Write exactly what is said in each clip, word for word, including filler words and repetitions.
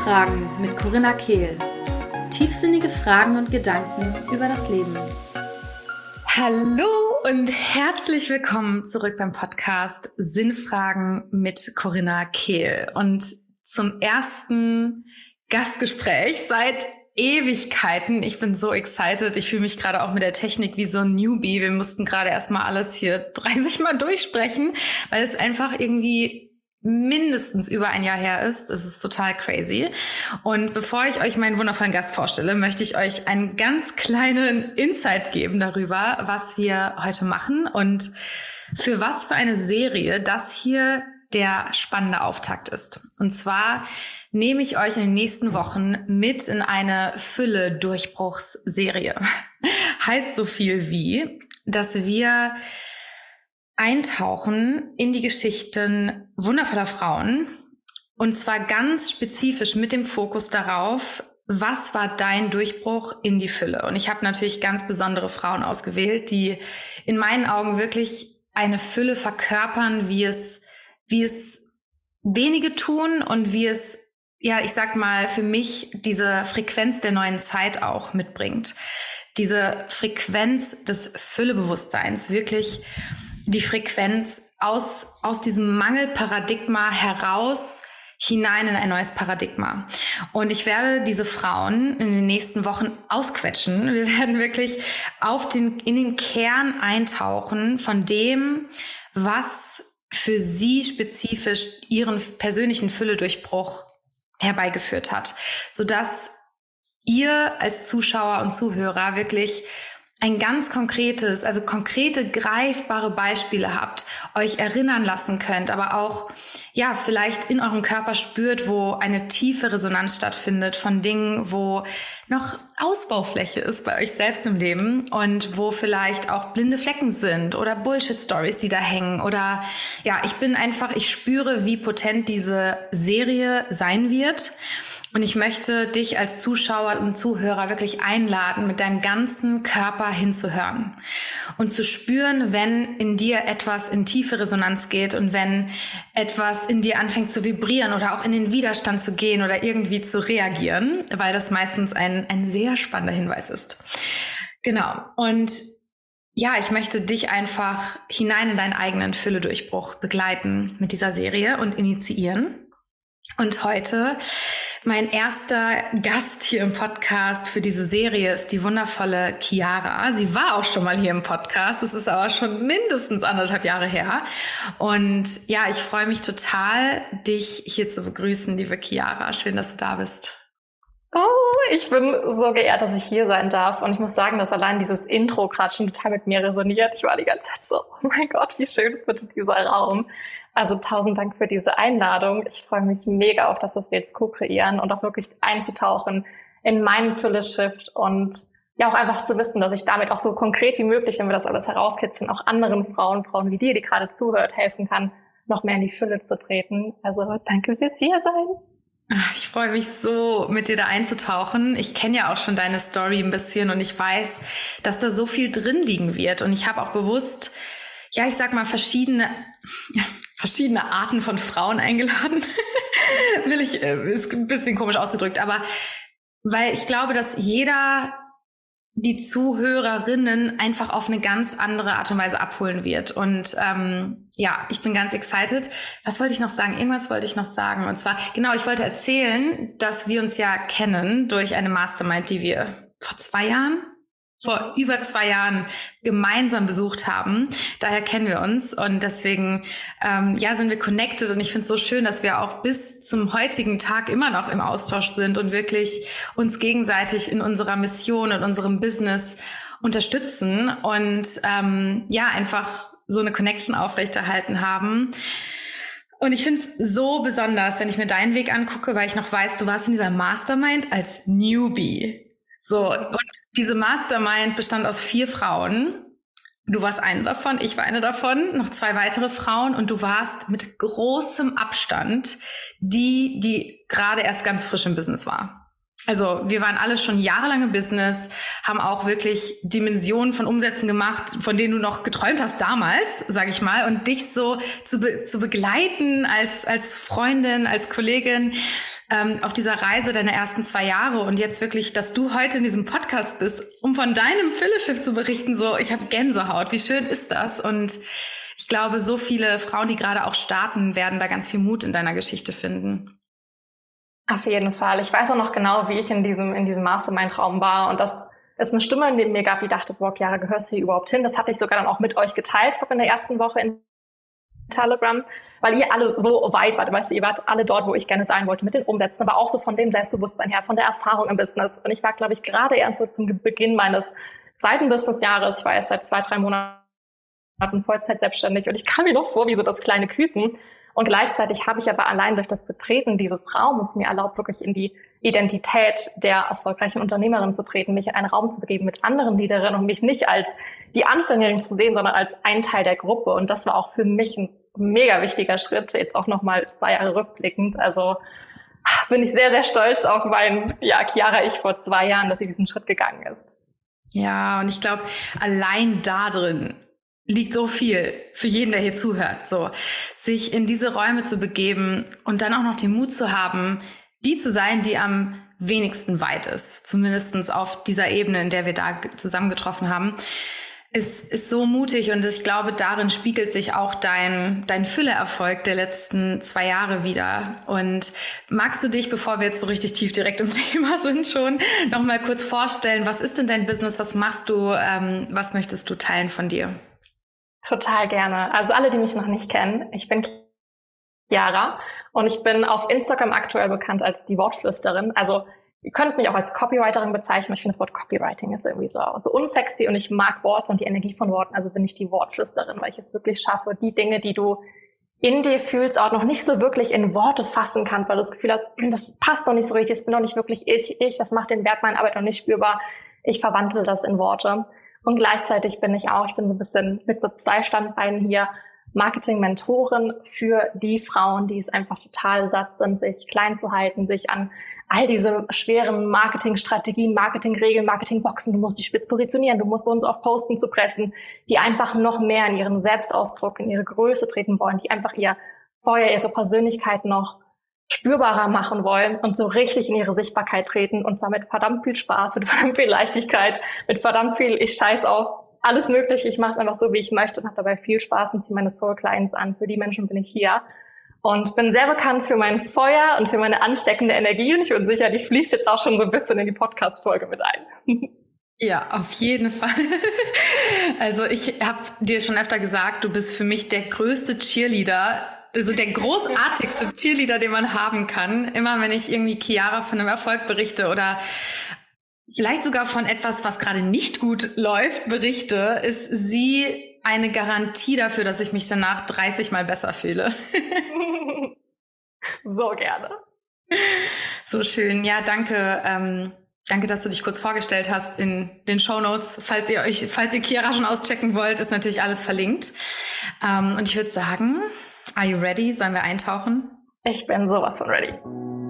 Sinnfragen mit Corinna Kehl. Tiefsinnige Fragen und Gedanken über das Leben. Hallo und herzlich willkommen zurück beim Podcast Sinnfragen mit Corinna Kehl. Und zum ersten Gastgespräch seit Ewigkeiten. Ich bin so excited. Ich fühle mich gerade auch mit der Technik wie so ein Newbie. Wir mussten gerade erstmal alles hier dreißig Mal durchsprechen, weil es einfach irgendwie mindestens über ein Jahr her ist. Es ist total crazy. Und bevor ich euch meinen wundervollen Gast vorstelle, möchte ich euch einen ganz kleinen Insight geben darüber, was wir heute machen und für was für eine Serie das hier der spannende Auftakt ist. Und zwar nehme ich euch in den nächsten Wochen mit in eine Fülle-Durchbruchsserie. Heißt so viel wie, dass wir eintauchen in die Geschichten wundervoller Frauen und zwar ganz spezifisch mit dem Fokus darauf, was war dein Durchbruch in die Fülle? Und ich habe natürlich ganz besondere Frauen ausgewählt, die in meinen Augen wirklich eine Fülle verkörpern, wie es, wie es wenige tun und wie es, ja, ich sag mal, für mich diese Frequenz der neuen Zeit auch mitbringt. Diese Frequenz des Füllebewusstseins, wirklich die Frequenz aus, aus diesem Mangelparadigma heraus hinein in ein neues Paradigma. Und ich werde diese Frauen in den nächsten Wochen ausquetschen. Wir werden wirklich auf den, in den Kern eintauchen von dem, was für sie spezifisch ihren persönlichen Fülledurchbruch herbeigeführt hat, sodass ihr als Zuschauer und Zuhörer wirklich ein ganz konkretes, also konkrete, greifbare Beispiele habt, euch erinnern lassen könnt, aber auch, ja, vielleicht in eurem Körper spürt, wo eine tiefe Resonanz stattfindet von Dingen, wo noch Ausbaufläche ist bei euch selbst im Leben und wo vielleicht auch blinde Flecken sind oder Bullshit-Stories, die da hängen oder, ja, ich bin einfach, ich spüre, wie potent diese Serie sein wird. Und ich möchte dich als Zuschauer und Zuhörer wirklich einladen, mit deinem ganzen Körper hinzuhören und zu spüren, wenn in dir etwas in tiefe Resonanz geht und wenn etwas in dir anfängt zu vibrieren oder auch in den Widerstand zu gehen oder irgendwie zu reagieren, weil das meistens ein, ein sehr spannender Hinweis ist. Genau. Und ja, ich möchte dich einfach hinein in deinen eigenen Fülledurchbruch begleiten mit dieser Serie und initiieren. Und heute mein erster Gast hier im Podcast für diese Serie ist die wundervolle Chiara. Sie war auch schon mal hier im Podcast. Es ist aber schon mindestens anderthalb Jahre her. Und ja, ich freue mich total, dich hier zu begrüßen, liebe Chiara. Schön, dass du da bist. Oh, ich bin so geehrt, dass ich hier sein darf. Und ich muss sagen, dass allein dieses Intro gerade schon total mit mir resoniert. Ich war die ganze Zeit so, oh mein Gott, wie schön ist bitte dieser Raum. Also tausend Dank für diese Einladung. Ich freue mich mega auf das, was wir jetzt co-kreieren und auch wirklich einzutauchen in meinen Fülle-Shift und ja auch einfach zu wissen, dass ich damit auch so konkret wie möglich, wenn wir das alles herauskitzeln, auch anderen Frauen, Frauen wie dir, die gerade zuhört, helfen kann, noch mehr in die Fülle zu treten. Also danke fürs Hiersein. Ich freue mich so, mit dir da einzutauchen. Ich kenne ja auch schon deine Story ein bisschen und ich weiß, dass da so viel drin liegen wird. Und ich habe auch bewusst, ja, ich sag mal, verschiedene, ja, verschiedene Arten von Frauen eingeladen. Will ich, ist ein bisschen komisch ausgedrückt, aber weil ich glaube, dass jeder die Zuhörerinnen einfach auf eine ganz andere Art und Weise abholen wird. Und ähm, ja, ich bin ganz excited. Was wollte ich noch sagen? Irgendwas wollte ich noch sagen. Und zwar, genau, ich wollte erzählen, dass wir uns ja kennen durch eine Mastermind, die wir vor zwei Jahren vor über zwei Jahren gemeinsam besucht haben. Daher kennen wir uns und deswegen ähm, ja sind wir connected und ich finde es so schön, dass wir auch bis zum heutigen Tag immer noch im Austausch sind und wirklich uns gegenseitig in unserer Mission und unserem Business unterstützen und ähm, ja einfach so eine Connection aufrechterhalten haben. Und ich finde es so besonders, wenn ich mir deinen Weg angucke, weil ich noch weiß, du warst in dieser Mastermind als Newbie. So, und diese Mastermind bestand aus vier Frauen. Du warst eine davon, ich war eine davon, noch zwei weitere Frauen und du warst mit großem Abstand die, die gerade erst ganz frisch im Business war. Also wir waren alle schon jahrelang im Business, haben auch wirklich Dimensionen von Umsätzen gemacht, von denen du noch geträumt hast damals, sage ich mal. Und dich so zu, be- zu begleiten als, als Freundin, als Kollegin, ähm, auf dieser Reise deiner ersten zwei Jahre und jetzt wirklich, dass du heute in diesem Podcast bist, um von deinem Fülleschiff zu berichten. So, ich habe Gänsehaut. Wie schön ist das? Und ich glaube, so viele Frauen, die gerade auch starten, werden da ganz viel Mut in deiner Geschichte finden. Auf jeden Fall. Ich weiß auch noch genau, wie ich in diesem, in diesem Mastermind-Raum war und das es eine Stimme neben mir gab, die dachte, boah, Chiara, gehörst du hier überhaupt hin? Das hatte ich sogar dann auch mit euch geteilt, ich glaube in der ersten Woche in Telegram, weil ihr alle so weit wart, weißt du, ihr wart alle dort, wo ich gerne sein wollte, mit den Umsätzen, aber auch so von dem Selbstbewusstsein her, von der Erfahrung im Business. Und ich war, glaube ich, gerade erst so zum Beginn meines zweiten Businessjahres, ich war erst seit zwei, drei Monaten Vollzeit selbstständig und ich kam mir noch vor wie so das kleine Küken. Und gleichzeitig habe ich aber allein durch das Betreten dieses Raumes mir erlaubt, wirklich in die Identität der erfolgreichen Unternehmerin zu treten, mich in einen Raum zu begeben mit anderen Leaderinnen und mich nicht als die Anfängerin zu sehen, sondern als ein Teil der Gruppe. Und das war auch für mich ein mega wichtiger Schritt, jetzt auch nochmal zwei Jahre rückblickend. Also bin ich sehr, sehr stolz auf mein, ja, Chiara ich vor zwei Jahren, dass sie diesen Schritt gegangen ist. Ja, und ich glaube, allein da drin liegt so viel für jeden, der hier zuhört, so sich in diese Räume zu begeben und dann auch noch den Mut zu haben, die zu sein, die am wenigsten weit ist, zumindest auf dieser Ebene, in der wir da zusammengetroffen haben, ist, ist so mutig und ich glaube, darin spiegelt sich auch dein, dein Fülleerfolg der letzten zwei Jahre wieder. Und magst du dich, bevor wir jetzt so richtig tief direkt im Thema sind schon, noch mal kurz vorstellen, was ist denn dein Business, was machst du, ähm, was möchtest du teilen von dir? Total gerne. Also alle, die mich noch nicht kennen, ich bin Chiara und ich bin auf Instagram aktuell bekannt als die Wortflüsterin. Also ihr könnt es mich auch als Copywriterin bezeichnen. Ich finde das Wort Copywriting ist irgendwie so, so unsexy und ich mag Worte und die Energie von Worten. Also bin ich die Wortflüsterin, weil ich es wirklich schaffe, die Dinge, die du in dir fühlst, auch noch nicht so wirklich in Worte fassen kannst, weil du das Gefühl hast, das passt doch nicht so richtig, das bin doch nicht wirklich ich, ich, das macht den Wert meiner Arbeit noch nicht spürbar. Ich verwandle das in Worte. Und gleichzeitig bin ich auch, ich bin so ein bisschen mit so zwei Standbeinen hier, Marketing-Mentorin für die Frauen, die es einfach total satt sind, sich klein zu halten, sich an all diese schweren Marketingstrategien, Marketingregeln, Marketingboxen, du musst dich spitz positionieren, du musst so und so auf Posten zu pressen, die einfach noch mehr in ihren Selbstausdruck, in ihre Größe treten wollen, die einfach ihr Feuer, ihre Persönlichkeit noch spürbarer machen wollen und so richtig in ihre Sichtbarkeit treten und zwar mit verdammt viel Spaß, mit verdammt viel Leichtigkeit, mit verdammt viel ich scheiß auf alles Mögliche, ich mache es einfach so, wie ich möchte und habe dabei viel Spaß und ziehe meine Soul Clients an. Für die Menschen bin ich hier und bin sehr bekannt für mein Feuer und für meine ansteckende Energie und ich bin sicher, die fließt jetzt auch schon so ein bisschen in die Podcast-Folge mit ein. Ja, auf jeden Fall. Also ich habe dir schon öfter gesagt, du bist für mich der größte Cheerleader, also der großartigste Cheerleader, den man haben kann. Immer wenn ich irgendwie Chiara von einem Erfolg berichte oder vielleicht sogar von etwas, was gerade nicht gut läuft, berichte, ist sie eine Garantie dafür, dass ich mich danach dreißig Mal besser fühle. So gerne. So schön. Ja, danke. Ähm, danke, dass du dich kurz vorgestellt hast in den Shownotes. Falls ihr euch, falls ihr Chiara schon auschecken wollt, ist natürlich alles verlinkt. Ähm, und ich würde sagen, are you ready? Sollen wir eintauchen? Ich bin sowas von ready.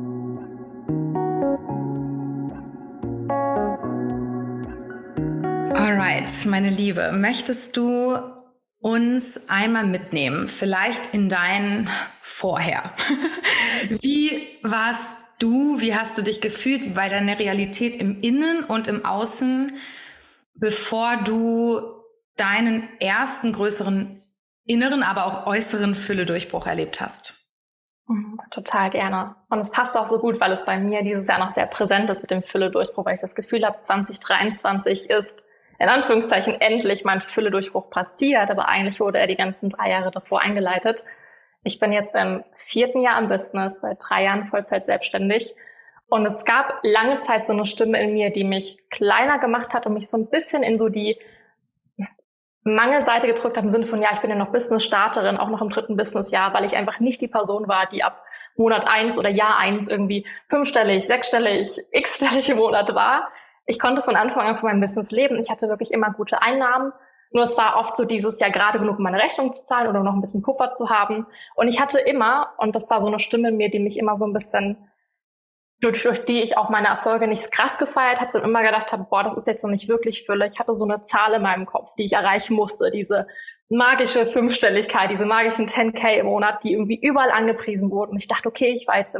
Alright, meine Liebe, möchtest du uns einmal mitnehmen, vielleicht in dein Vorher? Wie warst du, wie hast du dich gefühlt, wie war deine Realität im Innen und im Außen, bevor du deinen ersten größeren inneren, aber auch äußeren Fülledurchbruch erlebt hast? Total gerne. Und es passt auch so gut, weil es bei mir dieses Jahr noch sehr präsent ist mit dem Fülledurchbruch, weil ich das Gefühl habe, zwanzig dreiundzwanzig ist in Anführungszeichen endlich mein Fülledurchbruch passiert, aber eigentlich wurde er die ganzen drei Jahre davor eingeleitet. Ich bin jetzt im vierten Jahr im Business, seit drei Jahren Vollzeit selbstständig. Und es gab lange Zeit so eine Stimme in mir, die mich kleiner gemacht hat und mich so ein bisschen in so die Mangelseite gedrückt hat, im Sinne von, ja, ich bin ja noch Business-Starterin, auch noch im dritten Businessjahr, weil ich einfach nicht die Person war, die ab Monat eins oder Jahr eins irgendwie fünfstellig, sechsstellig, x-stellig im Monat war. Ich konnte von Anfang an von meinem Business leben. Ich hatte wirklich immer gute Einnahmen. Nur es war oft so dieses Jahr gerade genug, um meine Rechnung zu zahlen oder noch ein bisschen Puffer zu haben. Und ich hatte immer, und das war so eine Stimme in mir, die mich immer so ein bisschen, durch, durch die ich auch meine Erfolge nicht krass gefeiert habe, sondern immer gedacht habe, boah, das ist jetzt noch nicht wirklich Fülle. Ich hatte so eine Zahl in meinem Kopf, die ich erreichen musste, diese magische Fünfstelligkeit, diese magischen zehn K im Monat, die irgendwie überall angepriesen wurden. Und ich dachte, okay, ich war jetzt im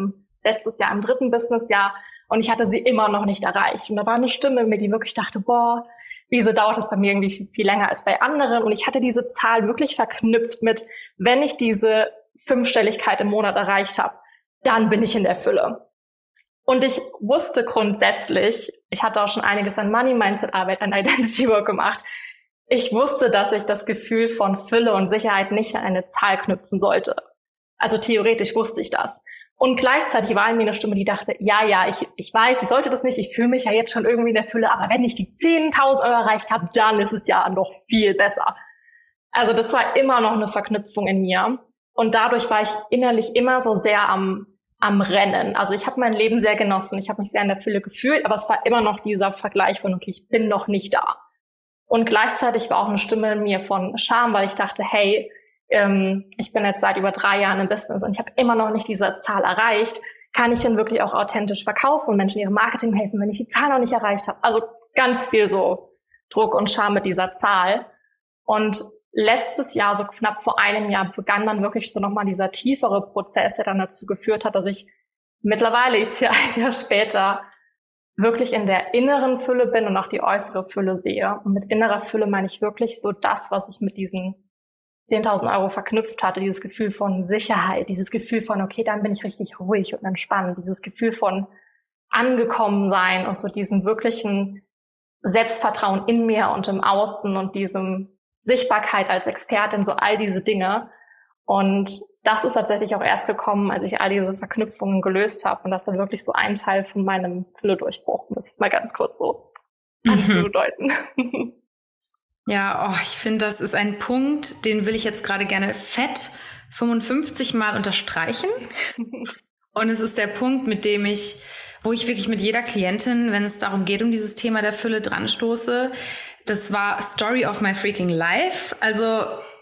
letztes Jahr im dritten Businessjahr und ich hatte sie immer noch nicht erreicht. Und da war eine Stimme in mir, die wirklich dachte, boah, wieso dauert das bei mir irgendwie viel, viel länger als bei anderen? Und ich hatte diese Zahl wirklich verknüpft mit, wenn ich diese Fünfstelligkeit im Monat erreicht habe, dann bin ich in der Fülle. Und ich wusste grundsätzlich, ich hatte auch schon einiges an Money-Mindset-Arbeit, an Identity-Work gemacht, ich wusste, dass ich das Gefühl von Fülle und Sicherheit nicht an eine Zahl knüpfen sollte. Also theoretisch wusste ich das. Und gleichzeitig war in mir eine Stimme, die dachte, ja, ja, ich, ich weiß, ich sollte das nicht, ich fühle mich ja jetzt schon irgendwie in der Fülle, aber wenn ich die zehntausend Euro erreicht habe, dann ist es ja noch viel besser. Also das war immer noch eine Verknüpfung in mir. Und dadurch war ich innerlich immer so sehr am, am Rennen. Also ich habe mein Leben sehr genossen, ich habe mich sehr in der Fülle gefühlt, aber es war immer noch dieser Vergleich von, okay, ich bin noch nicht da. Und gleichzeitig war auch eine Stimme in mir von Scham, weil ich dachte, hey, ähm, ich bin jetzt seit über drei Jahren im Business und ich habe immer noch nicht diese Zahl erreicht. Kann ich denn wirklich auch authentisch verkaufen und Menschen ihrem Marketing helfen, wenn ich die Zahl noch nicht erreicht habe? Also ganz viel so Druck und Scham mit dieser Zahl. Und letztes Jahr, so knapp vor einem Jahr, begann dann wirklich so nochmal dieser tiefere Prozess, der dann dazu geführt hat, dass ich mittlerweile jetzt hier ein Jahr später wirklich in der inneren Fülle bin und auch die äußere Fülle sehe. Und mit innerer Fülle meine ich wirklich so das, was ich mit diesen zehntausend Euro verknüpft hatte, dieses Gefühl von Sicherheit, dieses Gefühl von, okay, dann bin ich richtig ruhig und entspannt, dieses Gefühl von angekommen sein und so diesem wirklichen Selbstvertrauen in mir und im Außen und diesem Sichtbarkeit als Expertin, so all diese Dinge. Und das ist tatsächlich auch erst gekommen, als ich all diese Verknüpfungen gelöst habe. Und das war wirklich so ein Teil von meinem Fülle-Durchbruch, um das mal ganz kurz so mhm. anzudeuten. Ja, oh, ich finde, das ist ein Punkt, den will ich jetzt gerade gerne fett fünfundfünfzig Mal unterstreichen. Und es ist der Punkt, mit dem ich, wo ich wirklich mit jeder Klientin, wenn es darum geht, um dieses Thema der Fülle dran stoße. Das war Story of my freaking life. Also,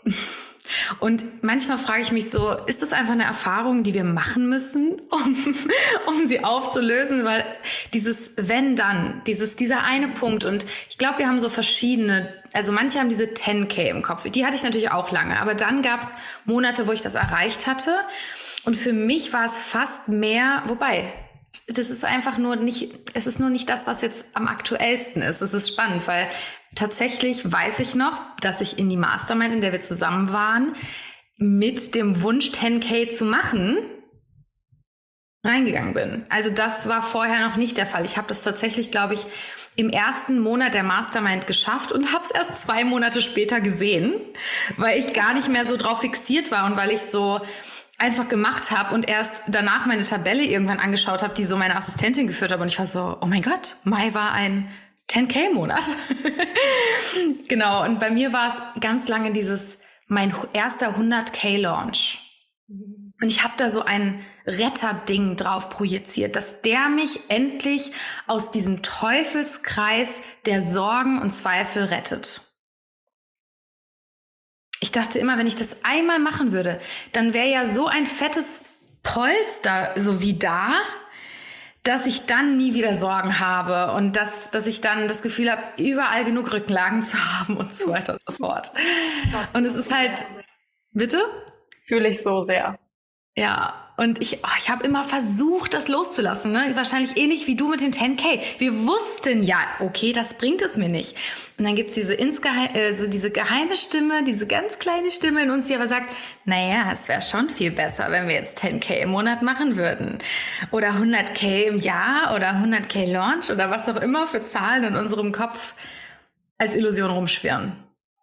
und manchmal frage ich mich so, ist das einfach eine Erfahrung, die wir machen müssen, um, um sie aufzulösen? Weil dieses wenn, dann, dieses, dieser eine Punkt, und ich glaube, wir haben so verschiedene, also manche haben diese zehn K im Kopf, die hatte ich natürlich auch lange, aber dann gab es Monate, wo ich das erreicht hatte, und für mich war es fast mehr, wobei, das ist einfach nur nicht, es ist nur nicht das, was jetzt am aktuellsten ist. Es ist spannend, weil tatsächlich weiß ich noch, dass ich in die Mastermind, in der wir zusammen waren, mit dem Wunsch zehn K zu machen, reingegangen bin. Also das war vorher noch nicht der Fall. Ich habe das tatsächlich, glaube ich, im ersten Monat der Mastermind geschafft und habe es erst zwei Monate später gesehen, weil ich gar nicht mehr so drauf fixiert war und weil ich so einfach gemacht habe und erst danach meine Tabelle irgendwann angeschaut habe, die so meine Assistentin geführt hat, und ich war so, oh mein Gott, Mai war ein zehn K Monat. Genau, und bei mir war es ganz lange dieses, mein erster hundert K Launch. Und ich habe da so ein Retterding drauf projiziert, dass der mich endlich aus diesem Teufelskreis der Sorgen und Zweifel rettet. Ich dachte immer, wenn ich das einmal machen würde, dann wäre ja so ein fettes Polster so wie da, dass ich dann nie wieder Sorgen habe und dass, dass ich dann das Gefühl habe, überall genug Rücklagen zu haben und so weiter und so fort. Und es ist halt, bitte? Fühle ich so sehr. Ja, und ich, oh, ich habe immer versucht, das loszulassen, ne? Wahrscheinlich ähnlich wie du mit den zehn K. Wir wussten ja, okay, das bringt es mir nicht. Und dann gibt's diese insgeheim, äh, so diese geheime Stimme, diese ganz kleine Stimme in uns, die aber sagt, naja, es wäre schon viel besser, wenn wir jetzt zehn K im Monat machen würden. Oder hundert K im Jahr oder hundert K Launch oder was auch immer für Zahlen in unserem Kopf als Illusion rumschwirren.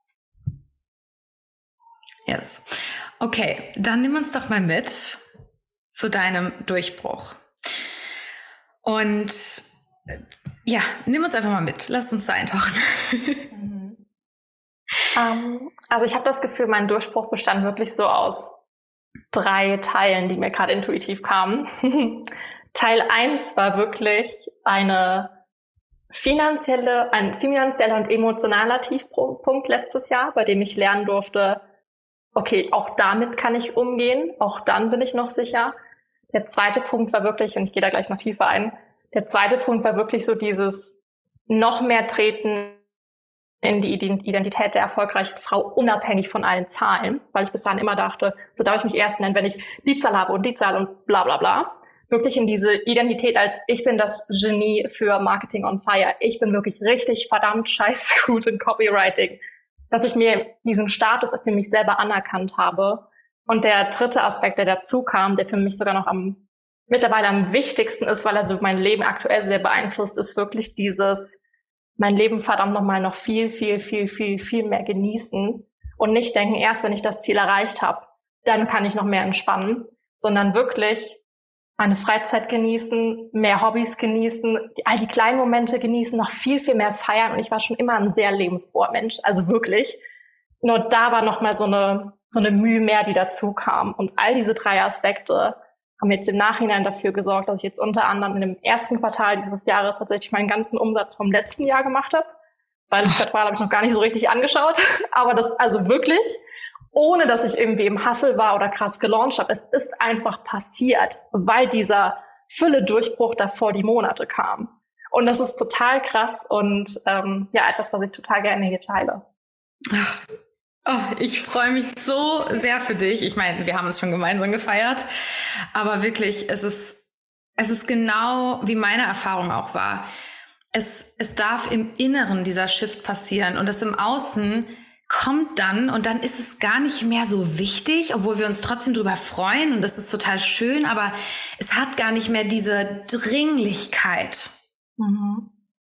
Yes. Okay, dann nimm uns doch mal mit zu deinem Durchbruch. Und ja, nimm uns einfach mal mit. Lass uns da eintauchen. Mhm. Um, also ich habe das Gefühl, mein Durchbruch bestand wirklich so aus drei Teilen, die mir gerade intuitiv kamen. Teil eins war wirklich eine finanzielle, ein finanzieller und emotionaler Tiefpunkt letztes Jahr, bei dem ich lernen durfte, okay, auch damit kann ich umgehen, auch dann bin ich noch sicher. Der zweite Punkt war wirklich, und ich gehe da gleich noch tiefer ein, der zweite Punkt war wirklich so dieses noch mehr Treten in die Identität der erfolgreichen Frau, unabhängig von allen Zahlen, weil ich bis dahin immer dachte, so darf ich mich erst nennen, wenn ich die Zahl habe und die Zahl und bla bla bla. wirklich in diese Identität als ich bin das Genie für Marketing on Fire. Ich bin wirklich richtig verdammt scheiß gut in Copywriting. Dass ich mir diesen Status für mich selber anerkannt habe. Und der dritte Aspekt, der dazu kam, der für mich sogar noch am mittlerweile am wichtigsten ist, weil er so mein Leben aktuell sehr beeinflusst, ist wirklich dieses mein Leben verdammt nochmal noch viel, viel, viel, viel, viel mehr genießen und nicht denken, erst wenn ich das Ziel erreicht habe, dann kann ich noch mehr entspannen, sondern wirklich meine Freizeit genießen, mehr Hobbys genießen, all die kleinen Momente genießen, noch viel, viel mehr feiern. Und ich war schon immer ein sehr lebensfroher Mensch, also wirklich. Nur da war nochmal so eine, so eine Mühe mehr, die dazu kam. Und all diese drei Aspekte haben jetzt im Nachhinein dafür gesorgt, dass ich jetzt unter anderem in dem ersten Quartal dieses Jahres tatsächlich meinen ganzen Umsatz vom letzten Jahr gemacht habe. Zweites Quartal habe ich noch gar nicht so richtig angeschaut, aber das also wirklich, ohne dass ich irgendwie im Hustle war oder krass gelauncht habe. Es ist einfach passiert, weil dieser Fülle-Durchbruch davor die Monate kam. Und das ist total krass und ähm, ja, etwas, was ich total gerne hier teile. Oh, ich freue mich so sehr für dich. Ich meine, wir haben es schon gemeinsam gefeiert, aber wirklich, es ist, es ist genau wie meine Erfahrung auch war. Es, es darf im Inneren dieser Shift passieren und das im Außen kommt dann und dann ist es gar nicht mehr so wichtig, obwohl wir uns trotzdem drüber freuen und das ist total schön, aber es hat gar nicht mehr diese Dringlichkeit. Mhm.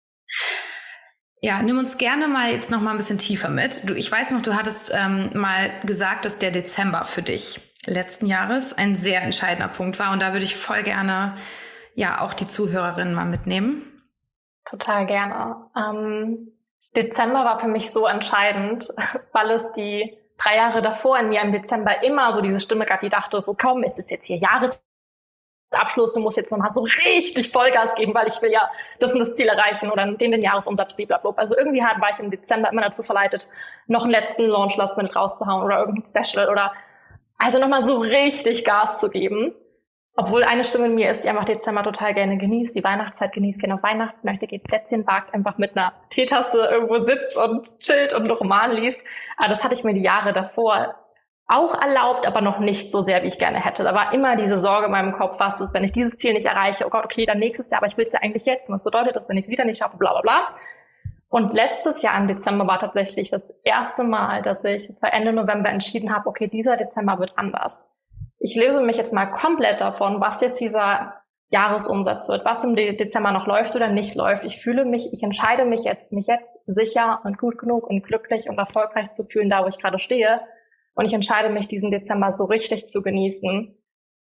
Ja, nimm uns gerne mal jetzt noch mal ein bisschen tiefer mit. Du, ich weiß noch, du hattest ähm, mal gesagt, dass der Dezember für dich letzten Jahres ein sehr entscheidender Punkt war. Und da würde ich voll gerne ja auch die Zuhörerinnen mal mitnehmen. Total gerne. Ähm, Dezember war für mich so entscheidend, weil es die drei Jahre davor in mir im Dezember immer so diese Stimme gab, die dachte, so komm, es ist jetzt hier Jahres Abschluss, du musst jetzt nochmal so richtig Vollgas geben, weil ich will ja das und das Ziel erreichen oder den, den Jahresumsatz, blablabla. Also irgendwie war ich im Dezember immer dazu verleitet, noch einen letzten Launch Last Minute rauszuhauen oder irgendein Special oder also nochmal so richtig Gas zu geben. Obwohl eine Stimme in mir ist, die einfach Dezember total gerne genießt, die Weihnachtszeit genießt, gerne auf Weihnachtsmärkte geht, Plätzchen backt, einfach mit einer Teetasse irgendwo sitzt und chillt und einen Roman liest. Aber das hatte ich mir die Jahre davor auch erlaubt, aber noch nicht so sehr, wie ich gerne hätte. Da war immer diese Sorge in meinem Kopf, was ist, wenn ich dieses Ziel nicht erreiche? Oh Gott, okay, dann nächstes Jahr, aber ich will es ja eigentlich jetzt. Und was bedeutet das, wenn ich es wieder nicht schaffe? Bla bla bla. Und letztes Jahr im Dezember war tatsächlich das erste Mal, dass ich, es war Ende November, entschieden habe, okay, dieser Dezember wird anders. Ich löse mich jetzt mal komplett davon, was jetzt dieser Jahresumsatz wird, was im Dezember noch läuft oder nicht läuft. Ich fühle mich, ich entscheide mich jetzt, mich jetzt sicher und gut genug und glücklich und erfolgreich zu fühlen, da wo ich gerade stehe. Und ich entscheide mich, diesen Dezember so richtig zu genießen.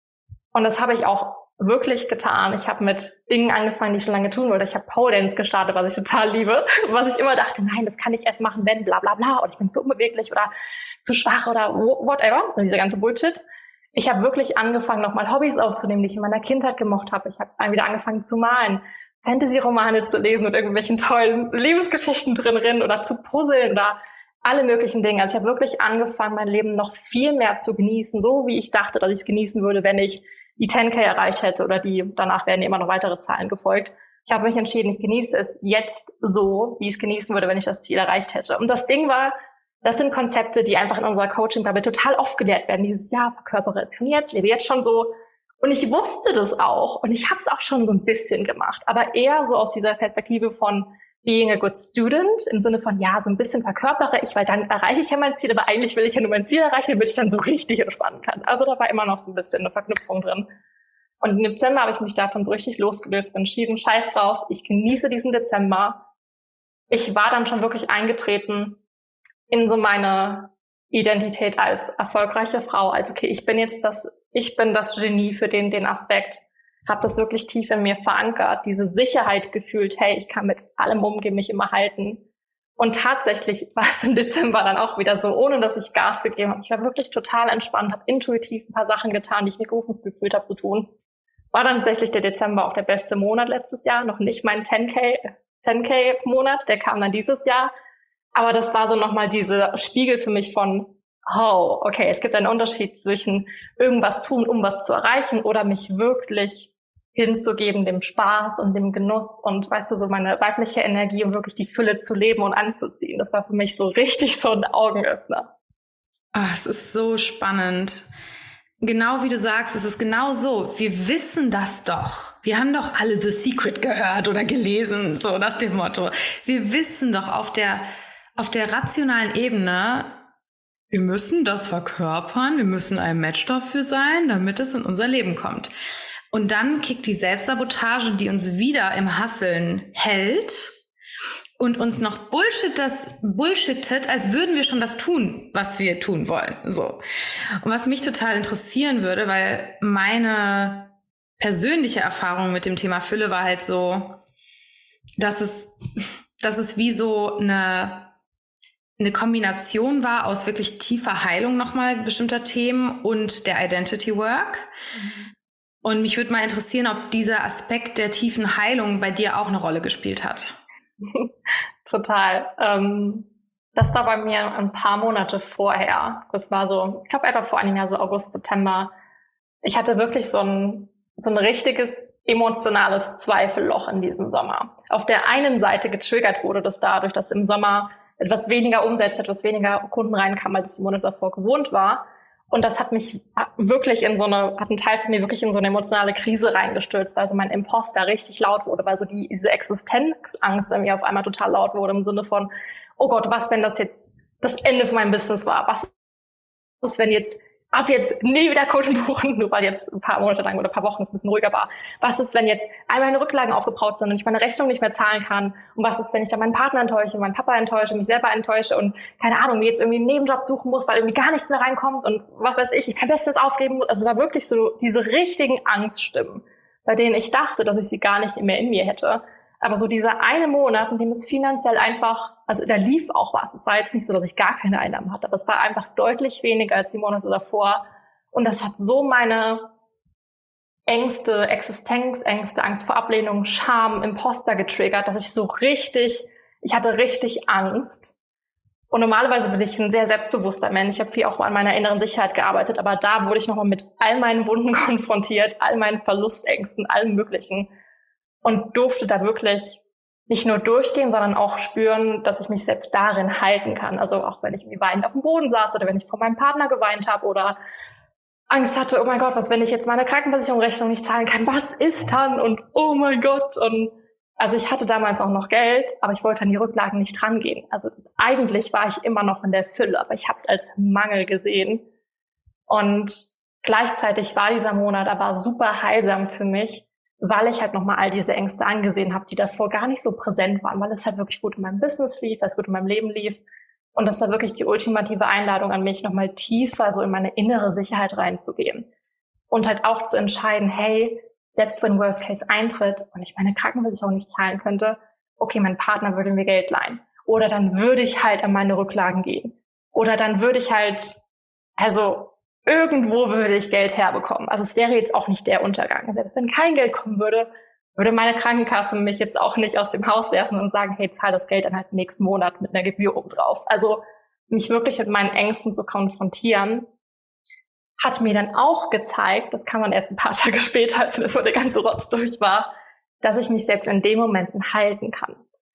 Und das habe ich auch wirklich getan. Ich habe mit Dingen angefangen, die ich schon lange tun wollte. Ich habe Pole Dance gestartet, was ich total liebe. Was ich immer dachte, nein, das kann ich erst machen, wenn bla bla bla. Und ich bin zu unbeweglich oder zu schwach oder whatever. Und dieser ganze Bullshit. Ich habe wirklich angefangen, nochmal Hobbys aufzunehmen, die ich in meiner Kindheit gemocht habe. Ich habe wieder angefangen zu malen, Fantasy-Romane zu lesen mit irgendwelchen tollen Lebensgeschichten drin oder zu puzzeln oder alle möglichen Dinge. Also ich habe wirklich angefangen, mein Leben noch viel mehr zu genießen, so wie ich dachte, dass ich es genießen würde, wenn ich die zehn K erreicht hätte oder die, danach werden immer noch weitere Zahlen gefolgt. Ich habe mich entschieden, ich genieße es jetzt so, wie ich es genießen würde, wenn ich das Ziel erreicht hätte. Und das Ding war, das sind Konzepte, die einfach in unserer Coaching-Bubble total oft gelehrt werden. Dieses Jahr, verkörpere jetzt von jetzt, lebe jetzt schon so. Und ich wusste das auch und ich habe es auch schon so ein bisschen gemacht, aber eher so aus dieser Perspektive von being a good student, im Sinne von, ja, so ein bisschen verkörpere ich, weil dann erreiche ich ja mein Ziel, aber eigentlich will ich ja nur mein Ziel erreichen, damit ich dann so richtig entspannen kann. Also da war immer noch so ein bisschen eine Verknüpfung drin. Und im Dezember habe ich mich davon so richtig losgelöst, entschieden, scheiß drauf, ich genieße diesen Dezember. Ich war dann schon wirklich eingetreten in so meine Identität als erfolgreiche Frau, als okay, ich bin jetzt das, ich bin das Genie für den, den Aspekt. Habe das wirklich tief in mir verankert, diese Sicherheit gefühlt, hey, ich kann mit allem umgehen, mich immer halten. Und tatsächlich war es im Dezember dann auch wieder so, ohne dass ich Gas gegeben habe. Ich war wirklich total entspannt, habe intuitiv ein paar Sachen getan, die ich mir gerufen gefühlt habe zu tun. War dann tatsächlich der Dezember auch der beste Monat letztes Jahr, noch nicht mein zehn K Monat, der kam dann dieses Jahr. Aber das war so nochmal dieser Spiegel für mich von, oh, okay, es gibt einen Unterschied zwischen irgendwas tun, um was zu erreichen oder mich wirklich hinzugeben, dem Spaß und dem Genuss und, weißt du, so meine weibliche Energie, um wirklich die Fülle zu leben und anzuziehen. Das war für mich so richtig so ein Augenöffner. Oh, es ist so spannend. genau wie du sagst, es ist genau so. Wir wissen das doch. Wir haben doch alle The Secret gehört oder gelesen, so nach dem Motto. Wir wissen doch auf der, auf der rationalen Ebene, wir müssen das verkörpern, wir müssen ein Match dafür sein, damit es in unser Leben kommt. Und dann kickt die Selbstsabotage, die uns wieder im Hasseln hält und uns noch Bullshit das bullshittet, als würden wir schon das tun, was wir tun wollen. So. Und was mich total interessieren würde, weil meine persönliche Erfahrung mit dem Thema Fülle war halt so, dass es, dass es wie so eine eine Kombination war aus wirklich tiefer Heilung nochmal bestimmter Themen und der Identity Work. Mhm. Und mich würde mal interessieren, ob dieser Aspekt der tiefen Heilung bei dir auch eine Rolle gespielt hat. Total. Ähm, das war bei mir ein paar Monate vorher. Das war so, ich glaube etwa vor einem Jahr, so August, September. Ich hatte wirklich so ein, so ein richtiges emotionales Zweifelloch in diesem Sommer. Auf der einen Seite getriggert wurde das dadurch, dass im Sommer etwas weniger Umsätze, etwas weniger Kunden reinkamen, als ich die Monate davor gewohnt war. Und das hat mich wirklich in so eine, hat einen Teil von mir wirklich in so eine emotionale Krise reingestürzt, weil so mein Imposter richtig laut wurde, weil so die, diese Existenzangst in mir auf einmal total laut wurde im Sinne von, oh Gott, was, wenn das jetzt das Ende von meinem Business war? Was ist, wenn jetzt ab jetzt nie wieder Kunden buchen, nur weil jetzt ein paar Monate lang oder ein paar Wochen es ein bisschen ruhiger war. Was ist, wenn jetzt all meine Rücklagen aufgebraucht sind und ich meine Rechnung nicht mehr zahlen kann? Und was ist, wenn ich dann meinen Partner enttäusche, meinen Papa enttäusche, mich selber enttäusche und, keine Ahnung, mir jetzt irgendwie einen Nebenjob suchen muss, weil irgendwie gar nichts mehr reinkommt und was weiß ich, ich kein Bestes aufgeben muss. Also es war wirklich so diese richtigen Angststimmen, bei denen ich dachte, dass ich sie gar nicht mehr in mir hätte. Aber so dieser eine Monat, in dem es finanziell einfach, also da lief auch was. Es war jetzt nicht so, dass ich gar keine Einnahmen hatte, aber es war einfach deutlich weniger als die Monate davor. Und das hat so meine Ängste, Existenzängste, Angst vor Ablehnung, Scham, Imposter getriggert, dass ich so richtig, ich hatte richtig Angst. Und normalerweise bin ich ein sehr selbstbewusster Mensch. Ich habe viel auch an meiner inneren Sicherheit gearbeitet, aber da wurde ich nochmal mit all meinen Wunden konfrontiert, all meinen Verlustängsten, allem Möglichen. Und durfte da wirklich nicht nur durchgehen, sondern auch spüren, dass ich mich selbst darin halten kann. Also auch wenn ich irgendwie weinend auf dem Boden saß oder wenn ich vor meinem Partner geweint habe oder Angst hatte, oh mein Gott, was, wenn ich jetzt meine Krankenversicherungsrechnung nicht zahlen kann? Was ist dann? Und oh mein Gott. Und also ich hatte damals auch noch Geld, aber ich wollte an die Rücklagen nicht rangehen. Also eigentlich war ich immer noch in der Fülle, aber ich habe es als Mangel gesehen. Und gleichzeitig war dieser Monat aber super heilsam für mich, weil ich halt nochmal all diese Ängste angesehen habe, die davor gar nicht so präsent waren, weil es halt wirklich gut in meinem Business lief, weil es gut in meinem Leben lief. Und das war wirklich die ultimative Einladung an mich, nochmal tiefer so in meine innere Sicherheit reinzugehen. Und halt auch zu entscheiden, hey, selbst wenn Worst Case eintritt und ich meine Krankenversicherung nicht zahlen könnte, okay, mein Partner würde mir Geld leihen. Oder dann würde ich halt an meine Rücklagen gehen. Oder dann würde ich halt, also irgendwo würde ich Geld herbekommen. Also es wäre jetzt auch nicht der Untergang. Selbst wenn kein Geld kommen würde, würde meine Krankenkasse mich jetzt auch nicht aus dem Haus werfen und sagen, hey, zahl das Geld dann halt nächsten Monat mit einer Gebühr obendrauf. Also mich wirklich mit meinen Ängsten zu konfrontieren, hat mir dann auch gezeigt, das kann man erst ein paar Tage später, als das der ganze Rotz durch war, dass ich mich selbst in den Momenten halten kann.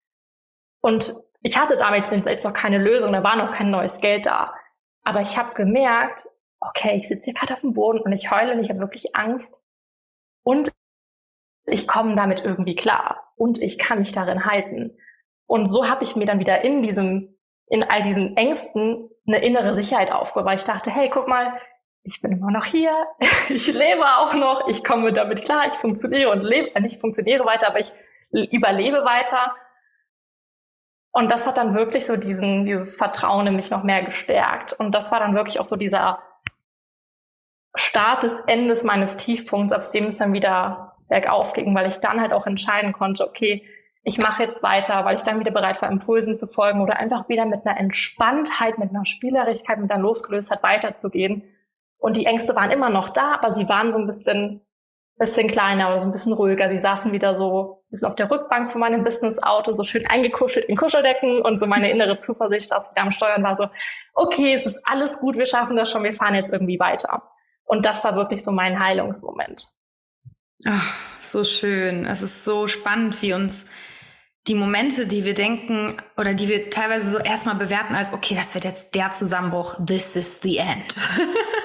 Und ich hatte damals jetzt noch keine Lösung, da war noch kein neues Geld da. Aber ich habe gemerkt, okay, ich sitze hier gerade auf dem Boden und ich heule und ich habe wirklich Angst und ich komme damit irgendwie klar und ich kann mich darin halten. Und so habe ich mir dann wieder in diesem, in all diesen Ängsten eine innere Sicherheit aufgebaut, weil ich dachte, hey, guck mal, ich bin immer noch hier, ich lebe auch noch, ich komme damit klar, ich funktioniere und lebe, nicht funktioniere weiter, aber ich überlebe weiter. Und das hat dann wirklich so diesen, dieses Vertrauen in mich noch mehr gestärkt. Und das war dann wirklich auch so dieser Start des Endes meines Tiefpunkts, ab dem es dann wieder bergauf ging, weil ich dann halt auch entscheiden konnte, okay, ich mache jetzt weiter, weil ich dann wieder bereit war, Impulsen zu folgen oder einfach wieder mit einer Entspanntheit, mit einer Spielerigkeit, mit einer Losgelöstheit weiterzugehen. Und die Ängste waren immer noch da, aber sie waren so ein bisschen, bisschen kleiner oder so ein bisschen ruhiger. Sie saßen wieder so ein bisschen auf der Rückbank von meinem Business-Auto, so schön eingekuschelt in Kuscheldecken und so meine innere Zuversicht, dass wieder am Steuern war so, okay, es ist alles gut, wir schaffen das schon, wir fahren jetzt irgendwie weiter. Und das war wirklich so mein Heilungsmoment. Ach, so schön. Es ist so spannend, wie uns die Momente, die wir denken oder die wir teilweise so erstmal bewerten als, okay, das wird jetzt der Zusammenbruch, this is the end.